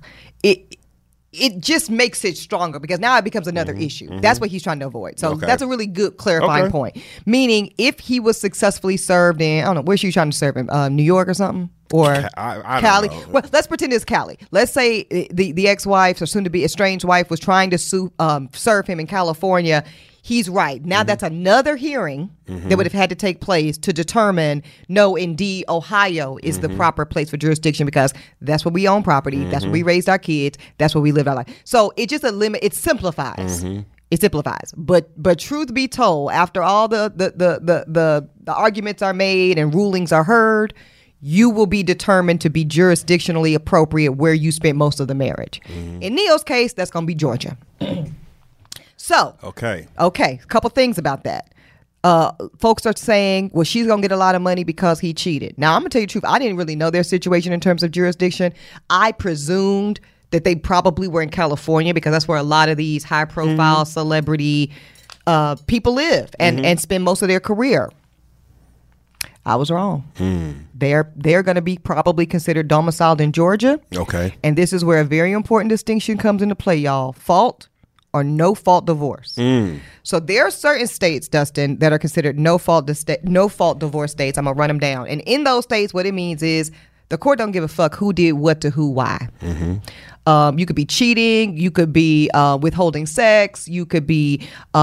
it just makes it stronger because now it becomes another issue. That's what he's trying to avoid. So that's a really good clarifying point. Meaning, if he was successfully served in, I don't know, where's she trying to serve him? New York or something? Or I Cali? don't know. Well, let's pretend it's Cali. Let's say the ex-wife or soon-to-be estranged wife was trying to serve him in California. He's right. Now that's another hearing that would have had to take place to determine, no, indeed, Ohio is the proper place for jurisdiction because that's where we own property. That's where we raised our kids. That's where we lived our life. So it just it simplifies. It simplifies. But truth be told, after all the arguments are made and rulings are heard, you will be determined to be jurisdictionally appropriate where you spent most of the marriage. In Neo's case, that's going to be Georgia. So, okay, a couple things about that. Folks are saying, well, she's going to get a lot of money because he cheated. Now, I'm going to tell you the truth. I didn't really know their situation in terms of jurisdiction. I presumed that they probably were in California because that's where a lot of these high-profile celebrity people live and spend most of their career. I was wrong. They're going to be probably considered domiciled in Georgia. Okay. And this is where a very important distinction comes into play, y'all. Fault or no fault divorce. So there are certain states, Dustin, that are considered no fault divorce states. I'm gonna run them down. And in those states, what it means is the court don't give a fuck who did what to who, why. You could be cheating. You could be withholding sex. You could be,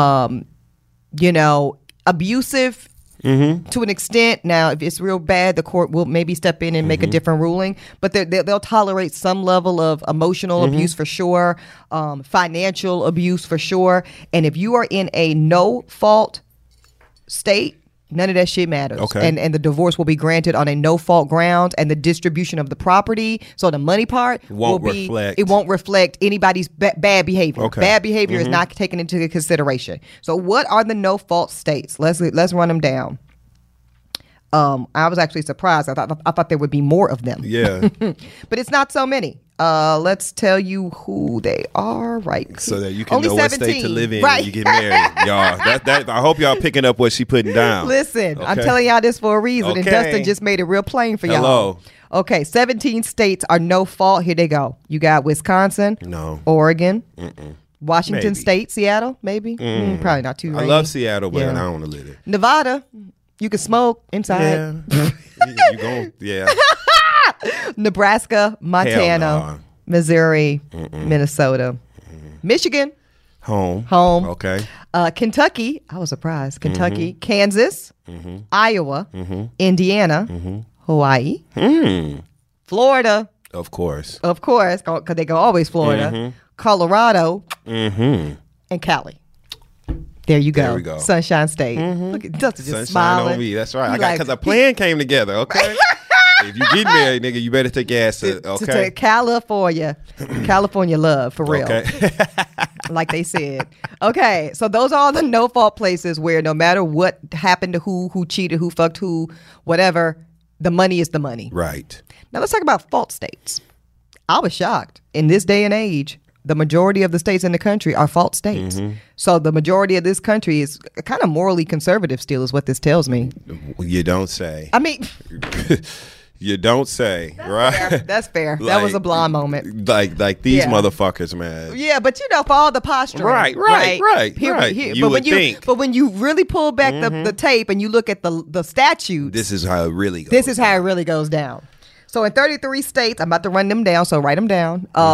abusive. To an extent. Now, if it's real bad, the court will maybe step in and make a different ruling. But they'll tolerate some level of emotional abuse for sure, financial abuse for sure. And if you are in a no-fault state, none of that shit matters. Okay. And the divorce will be granted on a no-fault ground, and the distribution of the property, so the money part, it won't reflect anybody's bad behavior. Okay. Bad behavior is not taken into consideration. So what are the no-fault states? Let's run them down. I was actually surprised. I thought there would be more of them. Yeah. But it's not so many. Let's tell you who they are right so that you can Only know 17. What state to live in when you get married. Y'all, I hope y'all picking up what she putting down. Listen, I'm telling y'all this for a reason, and Dustin just made it real plain for y'all. Hello. Okay, 17 states are no fault. Here they go. You got Wisconsin, no, Oregon, Washington State, Seattle, maybe. Probably not too rainy. I love Seattle, but I don't want to live there. Nevada, you can smoke inside. Yeah. You gon' Nebraska, Montana, Missouri, Minnesota, Michigan, home. Okay. Kentucky. I was surprised. Kentucky, Kansas, Iowa, Indiana, Hawaii, Florida. Of course, because they go always Florida. Colorado, and Cali. There you go. There we go. Sunshine State. Look at Dustin just Sunshine smiling. on me. That's right. Because a plan came together. Okay. If you get married, nigga, you better take your ass to California. California love, for real. Okay. Like they said. Okay, so those are all the no-fault places where no matter what happened to who cheated, who fucked who, whatever, the money is the money. Right. Now let's talk about fault states. I was shocked. In this day and age, the majority of the states in the country are fault states. So the majority of this country is kind of morally conservative still, is what this tells me. You don't say. I mean... You don't say, right? Fair. That's fair. That was a blonde moment. Like these motherfuckers, man. Yeah, but for all the posturing. Right. You would think. But when you really pull back the tape and you look at the statutes. This is how it really goes. This is how it really goes down. So in 33 states, I'm about to run them down, so write them down.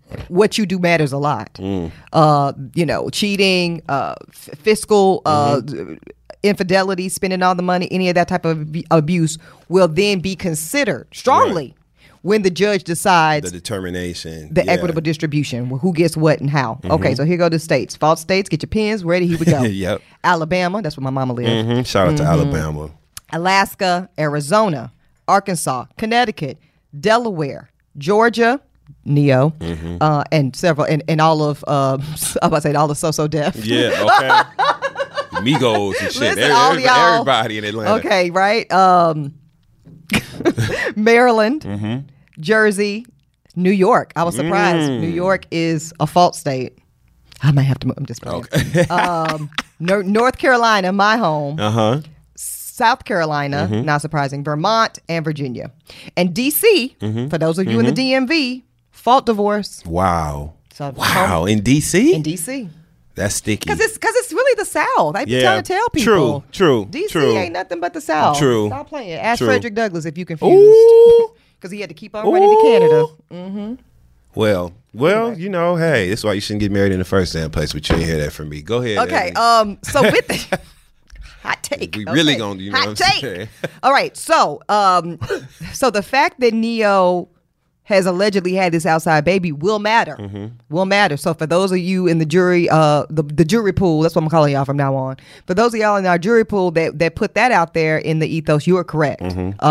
what you do matters a lot. Cheating, fiscal infidelity, spending all the money, any of that type of abuse will then be considered strongly when the judge decides the determination, the equitable distribution, who gets what and how. Okay, so here go the states. False states, get your pens ready. Here we go. Yep. Alabama, that's where my mama lives. Shout out to Alabama. Alaska, Arizona, Arkansas, Connecticut, Delaware, Georgia, Neo, and several, and all of, I'm about to say all the so deaf. Yeah, okay. Migos and shit. Listen, everybody in Atlanta. Okay, right. Maryland, Jersey, New York. I was surprised. New York is a false state. I might have to move. I'm just playing. Okay. North Carolina, my home. South Carolina, not surprising, Vermont, and Virginia. And D.C., for those of you in the DMV, fault divorce. Wow. So, in D.C.? In D.C. That's sticky. Because it's really the South. I be trying to tell people. True. D.C. ain't nothing but the South. True. Stop playing. Ask Frederick Douglass if you confused. Because he had to keep on running to Canada. Well, anyway. Hey, that's why you shouldn't get married in the first damn place, but you ain't hear that from me. Go ahead. Okay, so with the hot take. We really gonna do hot take. All right, so the fact that Neo has allegedly had this outside baby will matter. Will matter. So for those of you in the jury, the jury pool, that's what I'm calling y'all from now on. For those of y'all in our jury pool that put that out there in the ethos, you are correct.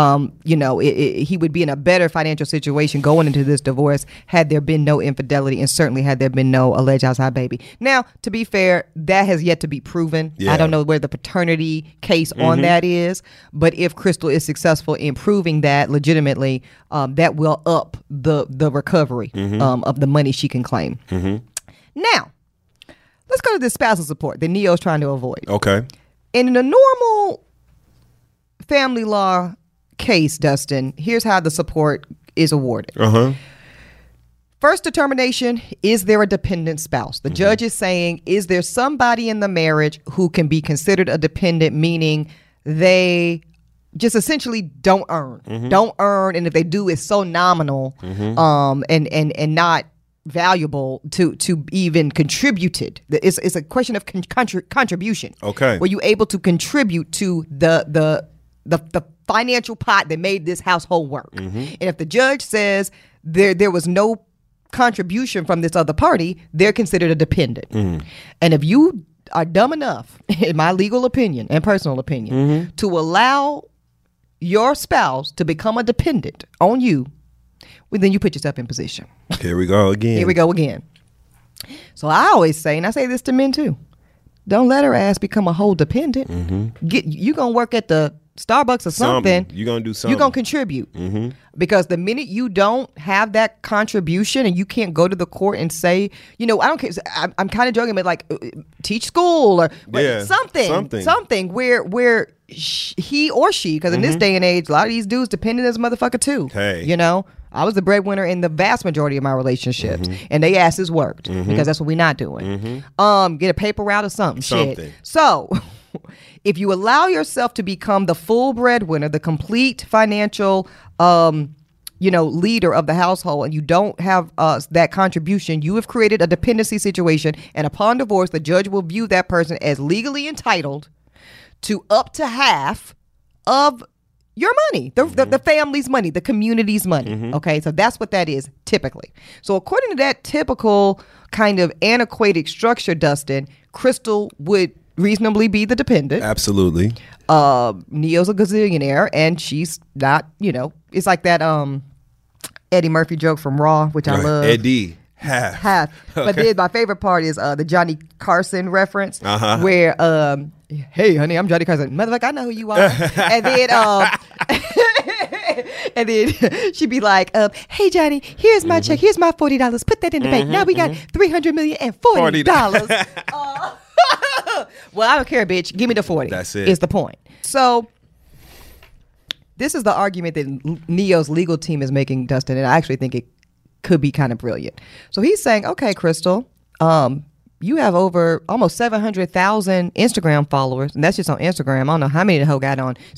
He would be in a better financial situation going into this divorce had there been no infidelity, and certainly had there been no alleged outside baby. Now, to be fair, that has yet to be proven. Yeah. I don't know where the paternity case on that is, but if Crystal is successful in proving that legitimately, that will up the recovery of the money she can claim. Now, let's go to the spousal support that Neo's trying to avoid. Okay. In a normal family law case, Dustin, here's how the support is awarded. First determination, is there a dependent spouse? The judge is saying, is there somebody in the marriage who can be considered a dependent, meaning they just essentially don't earn, and if they do, it's so nominal, and not valuable to even contributed. It's a question of contribution. Okay, were you able to contribute to the financial pot that made this household work? And if the judge says there was no contribution from this other party, they're considered a dependent. And if you are dumb enough, in my legal opinion and personal opinion, to allow your spouse to become a dependent on you, well, then you put yourself in position. Here we go again. So I always say, and I say this to men too, don't let her ass become a whole dependent. You gonna work at the Starbucks or something. You're gonna do something. You're gonna contribute. Because the minute you don't have that contribution and you can't go to the court and say, I don't care. I'm kind of joking, but like teach school or something where he or she, because in this day and age, a lot of these dudes dependent as a motherfucker too. Hey. I was the breadwinner in the vast majority of my relationships, and they asses worked because that's what we're not doing. Get a paper route or something. Shit. So if you allow yourself to become the full breadwinner, the complete financial leader of the household, and you don't have that contribution, you have created a dependency situation, and upon divorce, the judge will view that person as legally entitled to up to half of your money, the family's money, the community's money. Okay, so that's what that is typically. So according to that typical kind of antiquated structure, Dustin, Crystal would reasonably be the dependent. Absolutely. Neo's a gazillionaire, and she's not, it's like that Eddie Murphy joke from Raw, which I love. Eddie. Half. But then my favorite part is the Johnny Carson reference, where hey honey, I'm Johnny Carson. Motherfucker, I know who you are. And then she'd be like, hey Johnny, here's my check, here's my $40. Put that in the bank. Now we got $340. Well, I don't care, bitch. Give me the 40. That's it. Is the point. So this is the argument that Neo's legal team is making, Dustin, and I actually think it could be kind of brilliant. So he's saying, okay, Crystal, you have over almost 700,000 Instagram followers, and that's just on Instagram. I don't know how many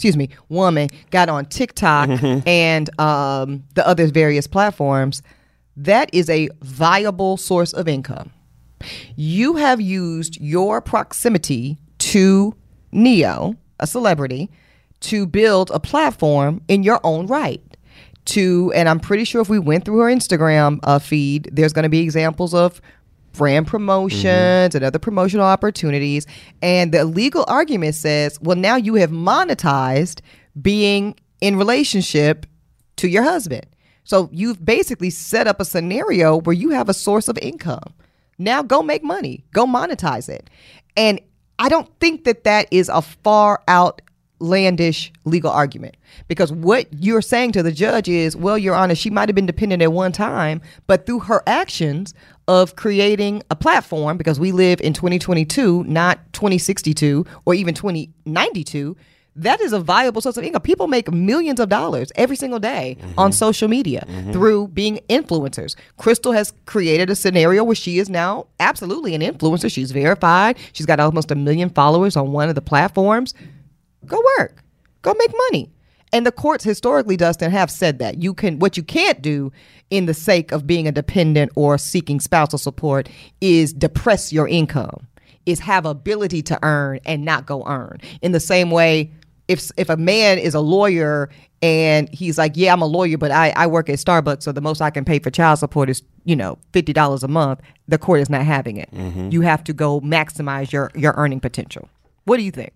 woman got on TikTok and the other various platforms. that is a viable source of income. You have used your proximity to Neo, a celebrity, to build a platform in your own right. And I'm pretty sure if we went through her Instagram feed, there's going to be examples of brand promotions and other promotional opportunities. And the legal argument says, well, now you have monetized being in relationship to your husband. So you've basically set up a scenario where you have a source of income. Now go make money, go monetize it. And I don't think that is a far outlandish legal argument, because what you're saying to the judge is, well, Your Honor, she might have been dependent at one time, but through her actions of creating a platform, because we live in 2022, not 2062 or even 2092, that is a viable source of income. People make millions of dollars every single day on social media through being influencers. Crystal has created a scenario where she is now absolutely an influencer. She's verified. She's got almost 1 million followers on one of the platforms. Go work. Go make money. And the courts historically, Dustin, have said that what you can't do in the sake of being a dependent or seeking spousal support is depress your income, is have ability to earn and not go earn. In the same way, if a man is a lawyer and he's like, yeah, I'm a lawyer, but I work at Starbucks, so the most I can pay for child support is, $50 a month, the court is not having it. You have to go maximize your earning potential. What do you think?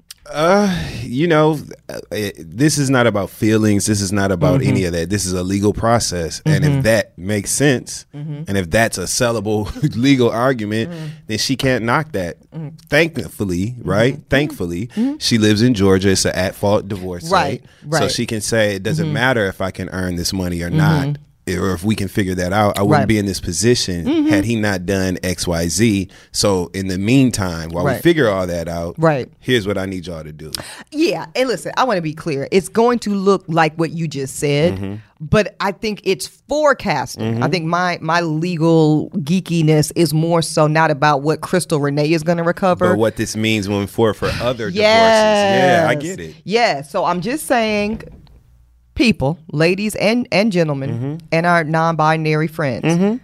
This is not about feelings. This is not about any of that. This is a legal process. And if that makes sense, and if that's a sellable legal argument, then she can't knock that. Thankfully, right? Thankfully, she lives in Georgia. It's an at-fault divorce, right? So she can say, it doesn't matter if I can earn this money or not. Or if we can figure that out, I wouldn't be in this position had he not done X, Y, Z. So in the meantime, while we figure all that out, here's what I need y'all to do. Yeah. And listen, I want to be clear. It's going to look like what you just said, but I think it's forecasting. I think my legal geekiness is more so not about what Crystal Renee is going to recover, but what this means moving forward for other divorces. Yeah, I get it. Yeah. So I'm just saying, people, ladies and gentlemen, and our non-binary friends,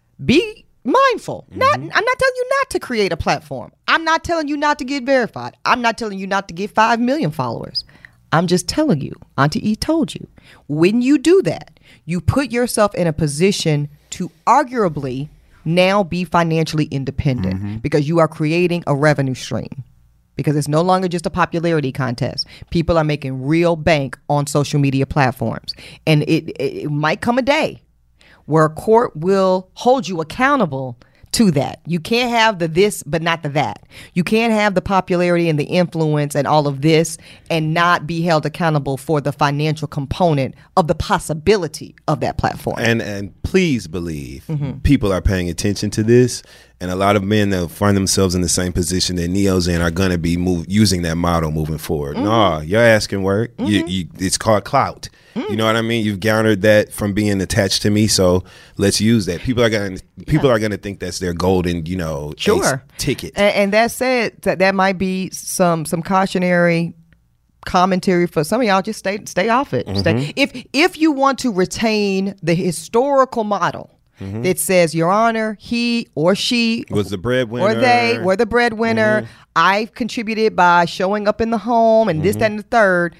be mindful. I'm not telling you not to create a platform. I'm not telling you not to get verified. I'm not telling you not to get 5 million followers. I'm just telling you, Auntie E told you, when you do that, you put yourself in a position to arguably now be financially independent because you are creating a revenue stream. Because it's no longer just a popularity contest. People are making real bank on social media platforms. And it might come a day where a court will hold you accountable to that. You can't have the this but not the that. You can't have the popularity and the influence and all of this and not be held accountable for the financial component of the possibility of that platform. And please believe people are paying attention to this. And a lot of men that find themselves in the same position that Neo's in are going to be using that model moving forward. No, your ass can work. It's called clout. You know what I mean? You've garnered that from being attached to me, so let's use that. People are going to think that's their golden, ticket. And that said, that might be some cautionary commentary for some of y'all. Just stay off it. If you want to retain the historical model that says, Your Honor, he or she was the breadwinner, or they were the breadwinner. I've contributed by showing up in the home and this, that, and the third.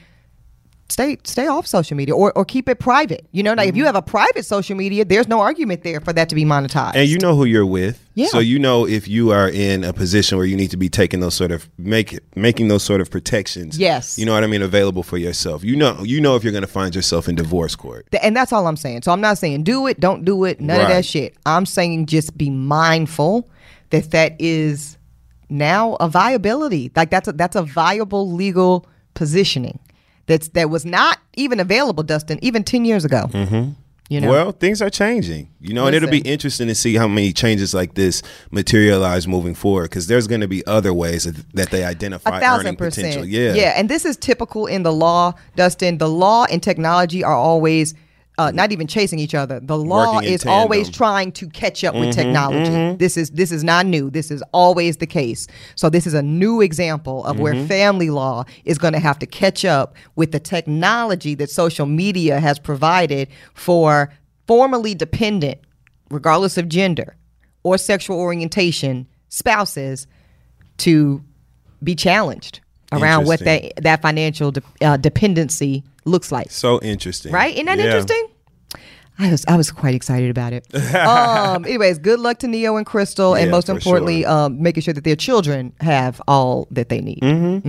Stay off social media or keep it private. Like if you have a private social media, there's no argument there for that to be monetized. And you know who you're with. Yeah. So if you are in a position where you need to be taking those sort of making those sort of protections. Yes. You know what I mean? Available for yourself. You know if you're going to find yourself in divorce court. And that's all I'm saying. So I'm not saying do it, don't do it, none of that shit. I'm saying just be mindful that is now a viability. Like that's a viable legal positioning. That was not even available, Dustin, even 10 years ago. Well, things are changing, and it'll be interesting to see how many changes like this materialize moving forward, because there's going to be other ways that they identify 1,000%. Earning potential. Yeah, and this is typical in the law, Dustin. The law and technology are always not even chasing each other. The law is always trying to catch up with technology. This is not new. This is always the case. So this is a new example of where family law is going to have to catch up with the technology that social media has provided for formerly dependent regardless of gender or sexual orientation, spouses to be challenged around what that financial dependency looks like. So interesting. Right? Isn't that interesting? I was quite excited about it. Anyways, good luck to Neo and Crystal, and most importantly, making sure that their children have all that they need.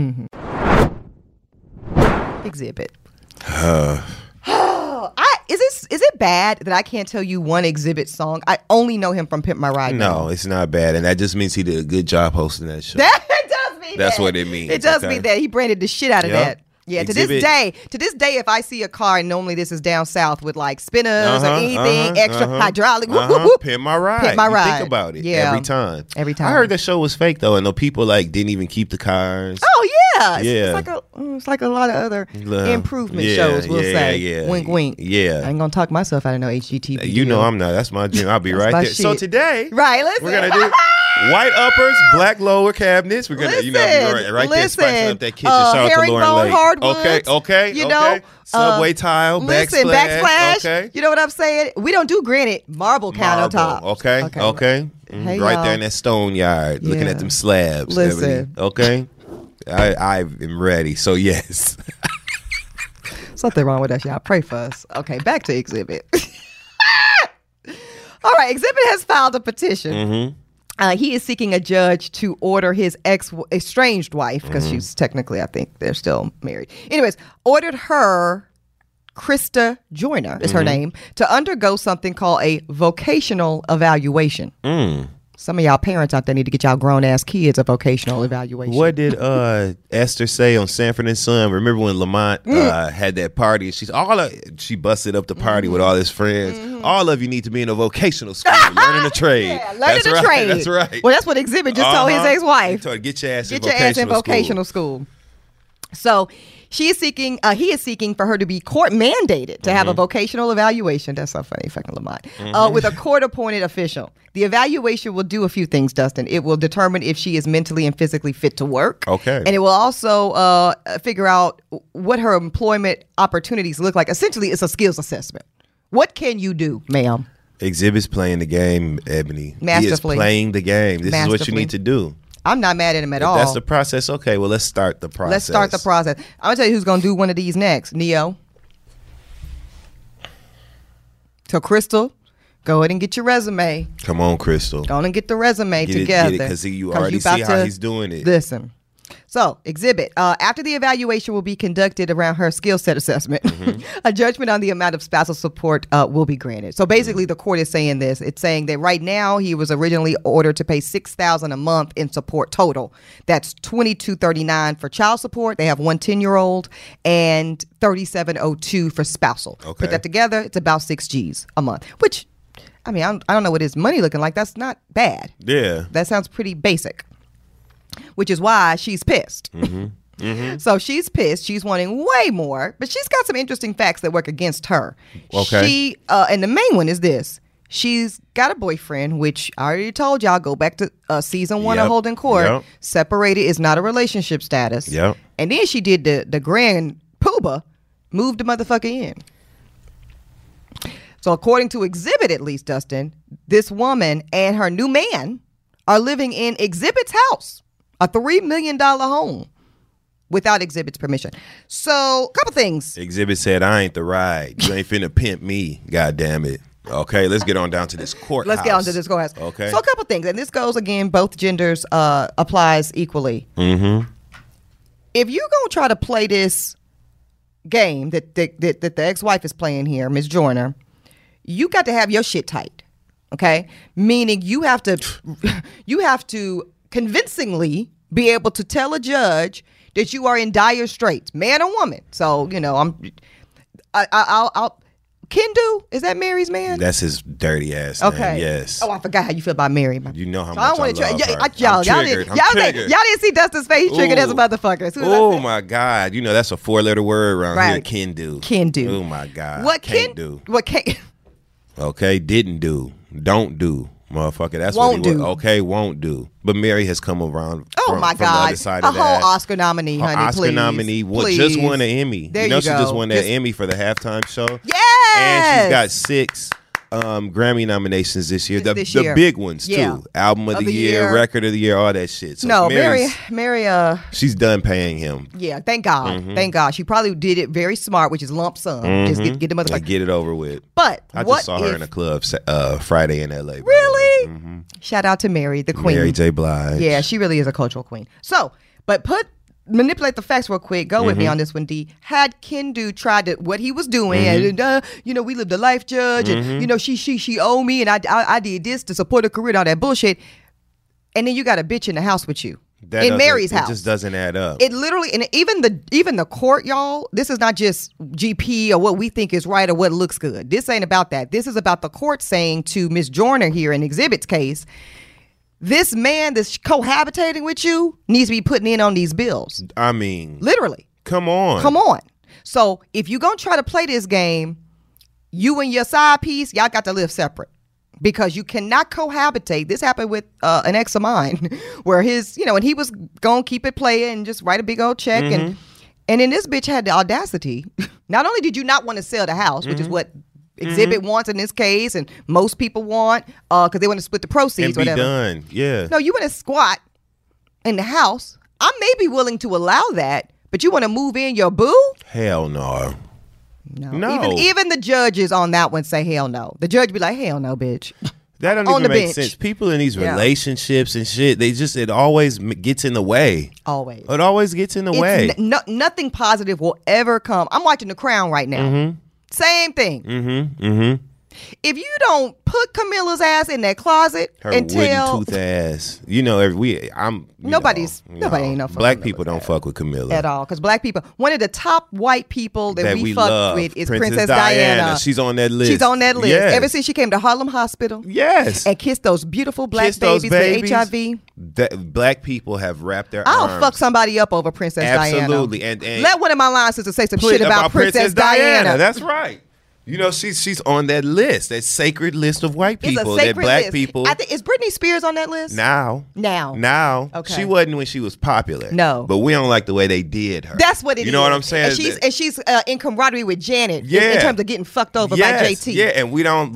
Exhibit. Is it bad that I can't tell you one Exhibit song? I only know him from Pimp My Ride. No, it's not bad, and that just means he did a good job hosting that show. That does mean That's what it means. It does mean that he branded the shit out of that. Yeah, Exhibit. to this day, if I see a car, and normally this is down south with like spinners or anything extra hydraulic, Pimp My Ride. Pimp My Ride. Think about it. Yeah. Every time. I heard that show was fake though, and the people like didn't even keep the cars. Oh yeah, it's like a lot of other improvement shows. We'll say, wink, wink. Yeah, I ain't gonna talk myself out of no HGTV. You know I'm not. That's my dream. I'll be right there. Shit. So today, listen. we're gonna do white uppers, black lower cabinets. We're gonna, be right there spicing up that kitchen. Shout out to Lauren Lake. Hardwoods, okay. Subway tile, backsplash. Okay. You know what I'm saying? We don't do granite, marble countertops. Okay. Hey, right there in that stone yard, looking at them slabs. Listen. Okay. I am ready. So yes. Something wrong with us, y'all. Pray for us. Okay, back to Exhibit. All right, Exhibit has filed a petition. He is seeking a judge to order his estranged wife, because she's technically, I think they're still married. Anyways, ordered her, Krista Joyner is her name, to undergo something called a vocational evaluation. Some of y'all parents out there need to get y'all grown-ass kids a vocational evaluation. What did Esther say on Sanford and Son? Remember when Lamont had that party? She busted up the party with all his friends. All of you need to be in a vocational school, learning a trade. Learning a trade. That's right. Well, that's what Exhibit just told his ex-wife. Get your ass in vocational school. So he is seeking for her to be court mandated to have a vocational evaluation. That's so funny, fucking Lamont. With a court appointed official. The evaluation will do a few things, Dustin. It will determine if she is mentally and physically fit to work. Okay. And it will also figure out what her employment opportunities look like. Essentially, it's a skills assessment. What can you do, ma'am? Exhibit's playing the game, Ebony. Masterfully. He is playing the game. This is what you need to do. I'm not mad at him at all. That's the process. Okay, well, let's start the process. I'm going to tell you who's going to do one of these next. Neo. So, Crystal, go ahead and get your resume. Come on, Crystal. Go on and get the resume together. Because you already see how he's doing it. Listen. So, Exhibit, after the evaluation will be conducted around her skill set assessment, a judgment on the amount of spousal support will be granted. So basically, the court is saying this. It's saying that right now he was originally ordered to pay $6,000 a month in support total. That's $22.39 for child support. They have one 10-year-old and $37.02 for spousal. Okay. Put that together, it's about $6,000 a month, which, I mean, I don't know what his money looking like. That's not bad. Yeah. That sounds pretty basic. Which is why she's pissed. So she's pissed. She's wanting way more, but she's got some interesting facts that work against her. Okay. And the main one is this. She's got a boyfriend, which I already told y'all, go back to season 1 of Holding Court. Yep. Separated is not a relationship status. Yep. And then she did the grand poobah, moved the motherfucker in. So according to Exhibit, at least, Dustin, this woman and her new man are living in Exhibit's house. A $3 million home without Exhibit's permission. So, couple things. Exhibit said, I ain't the ride. You ain't finna pimp me, God damn it. Okay, let's get on down to this courthouse. Let's get on to this courthouse. Okay. So, a couple things. And this goes, again, both genders applies equally. If you're going to try to play this game that the ex-wife is playing here, Ms. Joyner, you got to have your shit tight. Okay? Meaning you have to convincingly be able to tell a judge that you are in dire straits, man or woman. So, you know, I'll Kendu, is that Mary's man? That's his dirty ass okay. name, yes. Oh, I forgot how you feel about Mary. You know how so much I love her. Y'all didn't see Dustin's face. He triggered as a motherfucker. Oh, my God. You know, that's a 4-letter word around here, Kendu. Kendu. Oh, my God. What can't do? What can't... Okay, didn't do. Don't do. Motherfucker, that's won't what he do. Okay, won't do. But Mary has come around. From the other side of that. A whole Oscar nominee, honey. Oscar nominee. Just won an Emmy. There you know you she go. just won that Emmy for the halftime show. Yes. And she's got 6 Grammy nominations this year. The year. Big ones too. Album of the year, record of the year, all that shit. So no, Mary. She's done paying him. Yeah, thank God. Thank God. She probably did it very smart, which is lump sum. Just get the motherfucker. Like, get it over with. But I just saw her in a club Friday in LA. Really? Shout out to Mary, the queen. Mary J. Blige. Yeah, she really is a cultural queen. So, but manipulate the facts real quick. Go with me on this one, D. Had Kendu tried to what he was doing, and we lived a life, Judge, and she owed me, and I did this to support her career, and all that bullshit, and then you got a bitch in the house with you. In Mary's house. It just doesn't add up. It literally, and even the court, y'all, this is not just GP or what we think is right or what looks good. This ain't about that. This is about the court saying to Miss Joyner here in Exhibit's case, this man that's cohabitating with you needs to be putting in on these bills. I mean. Literally. Come on. So if you're going to try to play this game, you and your side piece, y'all got to live separate. Because you cannot cohabitate. This happened with an ex of mine where and he was going to keep it playing and just write a big old check. And then this bitch had the audacity. Not only did you not want to sell the house, which is what Exhibit wants in this case, and most people want, because they want to split the proceeds and or whatever. Done. Yeah. No, you want to squat in the house. I may be willing to allow that, but you want to move in your boo? Hell no. No. Even the judges on that one say hell no. The judge be like, hell no, bitch. That don't even make sense. People in these relationships and shit, it always gets in the way. Always. It always gets in the way. Nothing positive will ever come. I'm watching The Crown right now. Same thing. If you don't put Camilla's ass in that closet her and tell wooden tooth ass, nobody ain't no fuck black Camilla's people don't ass fuck with Camilla at all, because black people, one of the top white people that we fuck with is Princess Diana. She's on that list. Yes. Ever since she came to Harlem Hospital, and kissed those beautiful black babies with HIV. Black people have wrapped their arms. I'll fuck somebody up over Princess Diana. Absolutely, and let one of my line sisters say some shit about Princess Diana. That's right. She's on that list, that sacred list of white people, that black list. People. I think, is Britney Spears on that list? Now. Okay. She wasn't when she was popular. No. But we don't like the way they did her. That's what it is. You know what I'm saying? And she's in camaraderie with Janet in terms of getting fucked over by JT. Yeah, and we don't.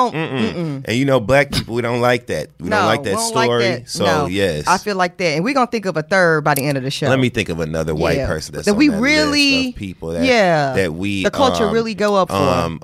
And black people, we don't like that. We don't like that story. Like that. So, yes. I feel like that. And we're going to think of a third by the end of the show. Let me think of another white person that's that on we that really, list of people that we. The culture really go up for.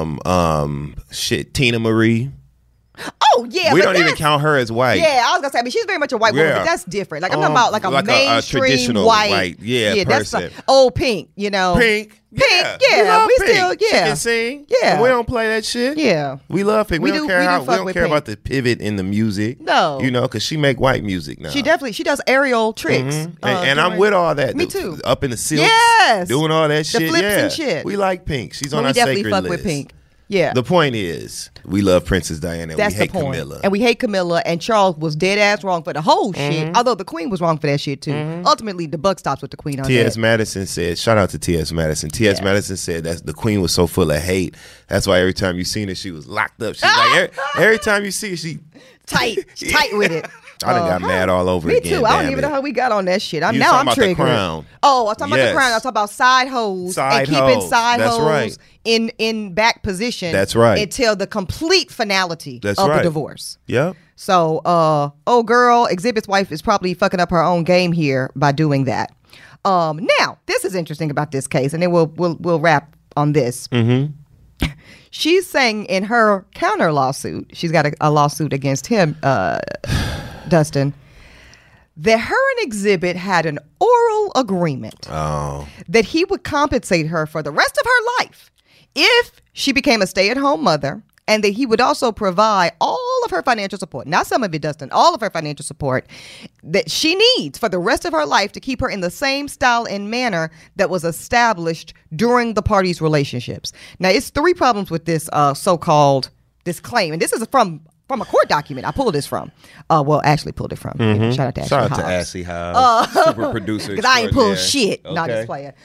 Tina Marie. Oh yeah, we don't even count her as white. Yeah, I was gonna say. I mean, she's very much a white woman, but that's different. Like I'm talking about like a mainstream traditional white person. That's like Pink. Pink. Yeah, we Pink. Still She can sing. Yeah, we don't play that shit. Yeah, we love Pink. We don't care about the pivot in the music. No, because she make white music now. She does aerial tricks. And I'm with all that. Me too. Up in the silks. Yes, doing all that shit. The flips and shit. We like Pink. She's on our sacred list. We definitely fuck with Pink. Yeah. The point is, we love Princess Diana and we hate Camilla. And we hate Camilla, and Charles was dead ass wrong for the whole shit, although the Queen was wrong for that shit too. Ultimately, the buck stops with the Queen on T.S. Madison said, shout out to T.S. Madison. T.S. Madison said that the Queen was so full of hate. That's why every time you seen her, she was locked up. She's like, every time you see her, she tight with it. I done got mad all over again. Me too. I don't even know how we got on that shit. I'm The triggered. Crown. Oh, I was talking about the Crown. I was talking about side hoes and keeping side hoes right. in back position. That's right. Until the complete finality of the divorce. Yep. So, girl, Exhibit's wife is probably fucking up her own game here by doing that. Now, this is interesting about this case, and then we'll wrap on this. She's saying in her counter lawsuit, she's got a lawsuit against him, Dustin, that her and Exhibit had an oral agreement that he would compensate her for the rest of her life if she became a stay-at-home mother, and that he would also provide all of her financial support, not some of it, Dustin, all of her financial support that she needs for the rest of her life to keep her in the same style and manner that was established during the parties' relationships. Now, it's 3 problems with this so-called, this claim, and this is from a court document. I pulled this from. Actually pulled it from. Shout out to Ashley Hobbs. Shout out to Ashley Hobbs, super producer. Because I ain't pulled shit. Okay. Not just playing.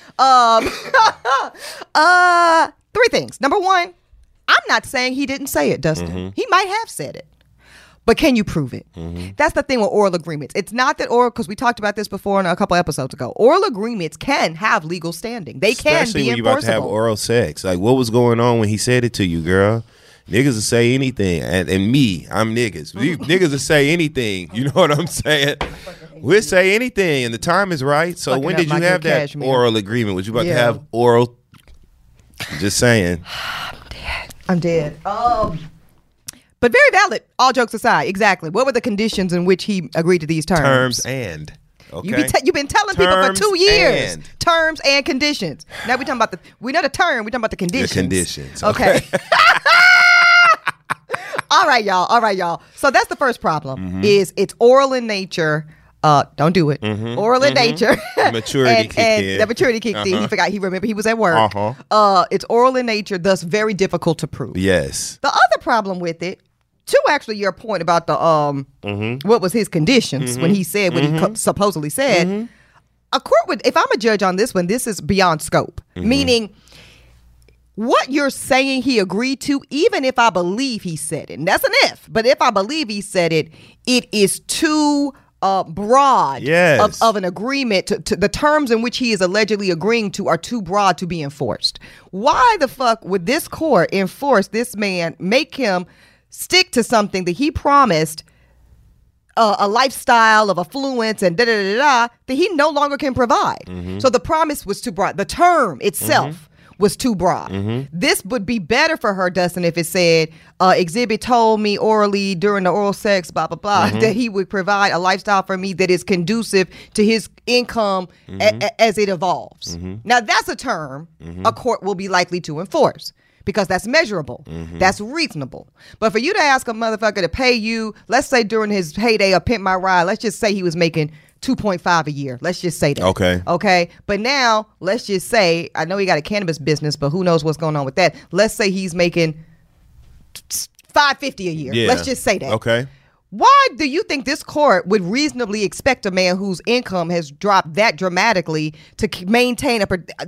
3 things. Number 1, I'm not saying he didn't say it, Dustin. He might have said it. But can you prove it? That's the thing with oral agreements. It's not that oral, because we talked about this before in a couple episodes ago. Oral agreements can have legal standing. They can be enforceable. Especially when you're about to have oral sex. Like, what was going on when he said it to you, girl? Niggas will say anything, and me, I'm niggas. Niggas will say anything. You know what I'm saying? We'll say anything, and the time is right. So when did you have that oral agreement? Was you about to have oral? Just saying. I'm dead. But very valid. All jokes aside, exactly. What were the conditions in which he agreed to these terms? Terms and. Okay. You've been telling people for 2 years. Terms and conditions. Now we're talking about we know the term. We're talking about the conditions. The conditions. Okay. All right, y'all. So that's the first problem. Is it's oral in nature. Don't do it. Oral in nature. Maturity kicked in. The maturity kicked in. He forgot. He remembered he was at work. It's oral in nature, thus very difficult to prove. Yes. The other problem with it, to actually your point about the what was his conditions when he said what he supposedly said, a court would, if I'm a judge on this one, this is beyond scope. Meaning, what you're saying he agreed to, even if I believe he said it, and that's an if, but if I believe he said it, it is too broad of an agreement to the terms in which he is allegedly agreeing to are too broad to be enforced. Why the fuck would this court enforce this man, make him stick to something that he promised, a lifestyle of affluence and that he no longer can provide? So the promise was too broad. The term itself was too broad. This would be better for her, Dustin, if it said, Exhibit told me orally during the oral sex, blah, blah, blah, that he would provide a lifestyle for me that is conducive to his income as it evolves. Now, that's a term a court will be likely to enforce, because that's measurable. That's reasonable. But for you to ask a motherfucker to pay you, let's say during his heyday of Pimp My Ride, let's just say he was making $2.5 a year. Let's just say that. Okay. But now let's just say, I know he got a cannabis business, but who knows what's going on with that. Let's say he's making $550 a year. Let's just say that. Okay. Why do you think this court would reasonably expect a man whose income has dropped that dramatically to maintain a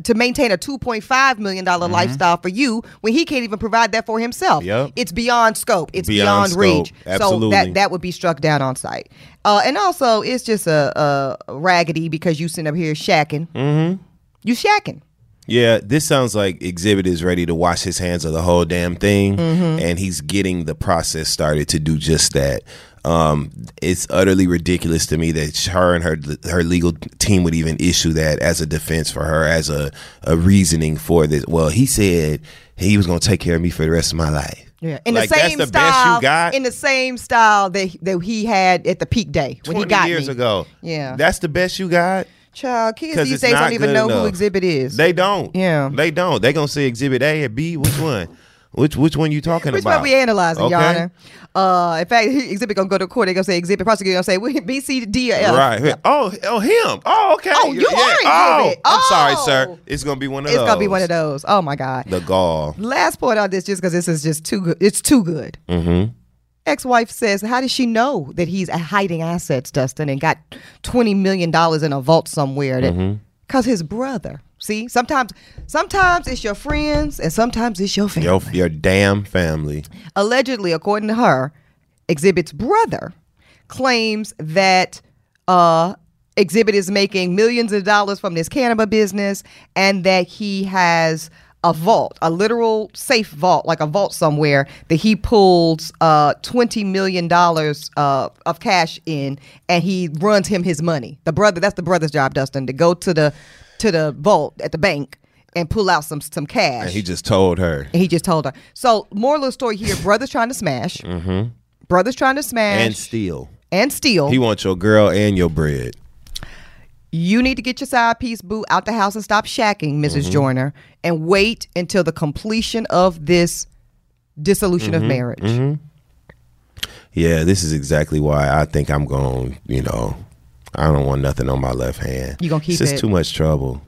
$2.5 million lifestyle for you when he can't even provide that for himself? It's beyond scope. It's beyond reach. Absolutely. So that would be struck down on site. And also, it's just a raggedy because you sitting up here shacking. You shacking. Yeah, this sounds like Exhibit is ready to wash his hands of the whole damn thing, and he's getting the process started to do just that. It's utterly ridiculous to me that her and her legal team would even issue that as a defense for her, as a reasoning for this. Well, he said he was going to take care of me for the rest of my life. Yeah, in the same style. Best you got? In the same style that he had at the peak day when he got 20 years ago. Yeah, that's the best you got. Child, kids these days don't even know who Exhibit is. They don't. Yeah, they don't. They gonna say Exhibit A or B. Which one? Which one you talking about? Which one we analyzing, Your Honor? In fact, Exhibit gonna go to court. They gonna say Exhibit. Prosecutor gonna say B, C, D, or F. Right. Yeah. Oh, him. Oh, okay. Oh, you are Exhibit. I'm sorry, sir. It's gonna be one of those. It's gonna be one of those. Oh my God. The gall. Last point on this, just because this is just too good. It's too good. Ex-wife says, how does she know that he's hiding assets, Dustin, and got $20 million in a vault somewhere? Because his brother. See, sometimes it's your friends and sometimes it's your family. Your damn family. Allegedly, according to her, Exhibit's brother claims that Exhibit is making millions of dollars from this cannabis business and that he has a vault, a literal safe vault, like a vault somewhere that he pulls $20 million of cash in, and he runs him his money. That's the brother's job, Dustin, to go to the vault at the bank and pull out some cash. And he just told her. So, moral of the story here: brother's trying to smash. Brother's trying to smash and steal. He wants your girl and your bread. You need to get your side piece, boo, out the house and stop shacking, Mrs. Joyner, and wait until the completion of this dissolution of marriage. Yeah, this is exactly why I think I'm going, I don't want nothing on my left hand. You gonna keep it? This is too much trouble.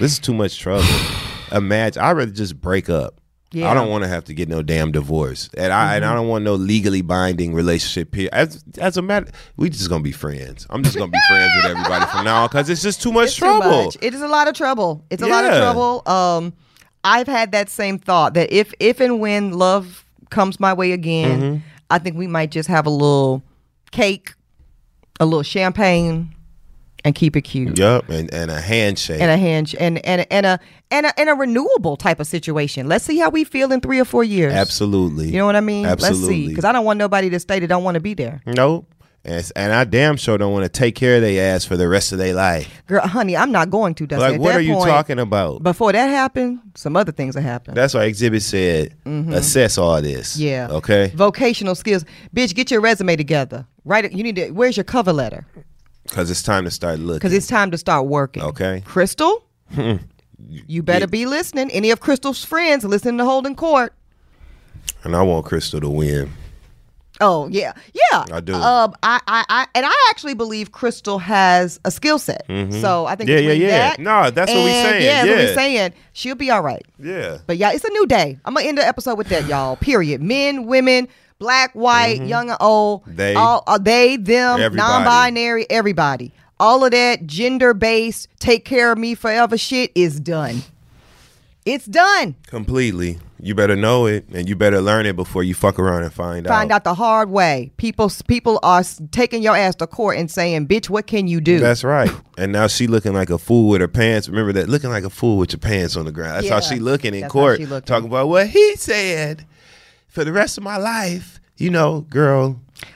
Imagine, I'd rather just break up. Yeah. I don't want to have to get no damn divorce, and I don't want no legally binding relationship here. As a matter, we just gonna be friends. I'm just gonna be friends with everybody from now on because it's just too much trouble. It is a lot of trouble. It's a lot of trouble. I've had that same thought that if and when love comes my way again, I think we might just have a little cake, a little champagne, And keep it cute. Yup, and a handshake. And a handshake. And a renewable type of situation. Let's see how we feel in 3 or 4 years. Absolutely. You know what I mean? Absolutely. Let's see. Because I don't want nobody to stay that don't want to be there. Nope. And I damn sure don't want to take care of their ass for the rest of their life. Girl, honey, I'm not going to. Like, what are you talking about? Before that happened, some other things have happened. That's why Exhibit said, assess all this. Yeah. Okay? Vocational skills. Bitch, get your resume together. Where's your cover letter? Because it's time to start looking. Because it's time to start working. Okay. Crystal, you better be listening. Any of Crystal's friends listening to Holding Court. And I want Crystal to win. Oh, yeah. I do. I actually believe Crystal has a skill set. So I think that. No, that's what we're saying. Yeah, that's what we're saying. She'll be all right. Yeah. But yeah, it's a new day. I'm going to end the episode with that, y'all. Period. Men, women, black, white, young and old. They, them, everybody. non-binary, everybody. All of that gender-based, take care of me forever shit is done. It's done. Completely. You better know it, and you better learn it before you fuck around and find out. Find out the hard way. People are taking your ass to court and saying, bitch, what can you do? That's right. And now she looking like a fool with her pants. Remember that? Looking like a fool with your pants on the ground. That's how she looking in court. Talking about what he said for the rest of my life. You know, girl,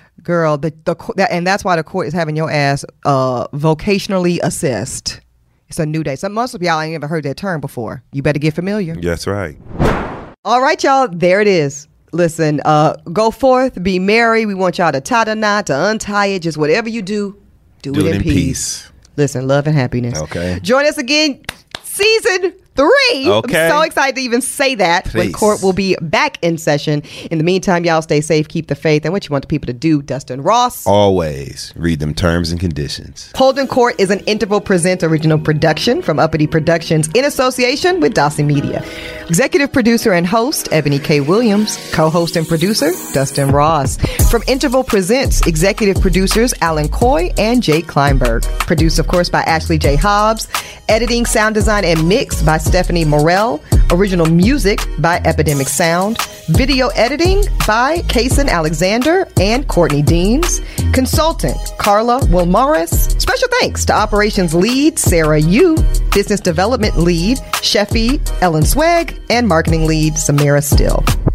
and that's why the court is having your ass vocationally assessed. It's a new day. Most of y'all ain't ever heard that term before. You better get familiar. That's right. All right, y'all. There it is. Listen, go forth, be merry. We want y'all to tie the knot, to untie it. Just whatever you do it in peace. Listen, love and happiness. Okay. Join us again, season 3. Okay. I'm so excited to even say that. When court will be back in session. In the meantime, y'all stay safe, keep the faith, and what you want the people to do, Dustin Ross. Always read them terms and conditions. Holding Court is an Interval Presents original production from Uppity Productions in association with Dawson Media. Executive producer and host, Ebony K. Williams. Co-host and producer, Dustin Ross. From Interval Presents, executive producers, Alan Coy and Jake Kleinberg. Produced, of course, by Ashley J. Hobbs. Editing, sound design, and mix by Stephanie Morell. Original music by Epidemic Sound. Video editing by Kason Alexander and Courtney Deans. Consultant, Carla Wilmaris. Special thanks to Operations Lead, Sarah Yu. Business Development Lead, Sheffy Ellen Swag. And Marketing Lead, Samira Still.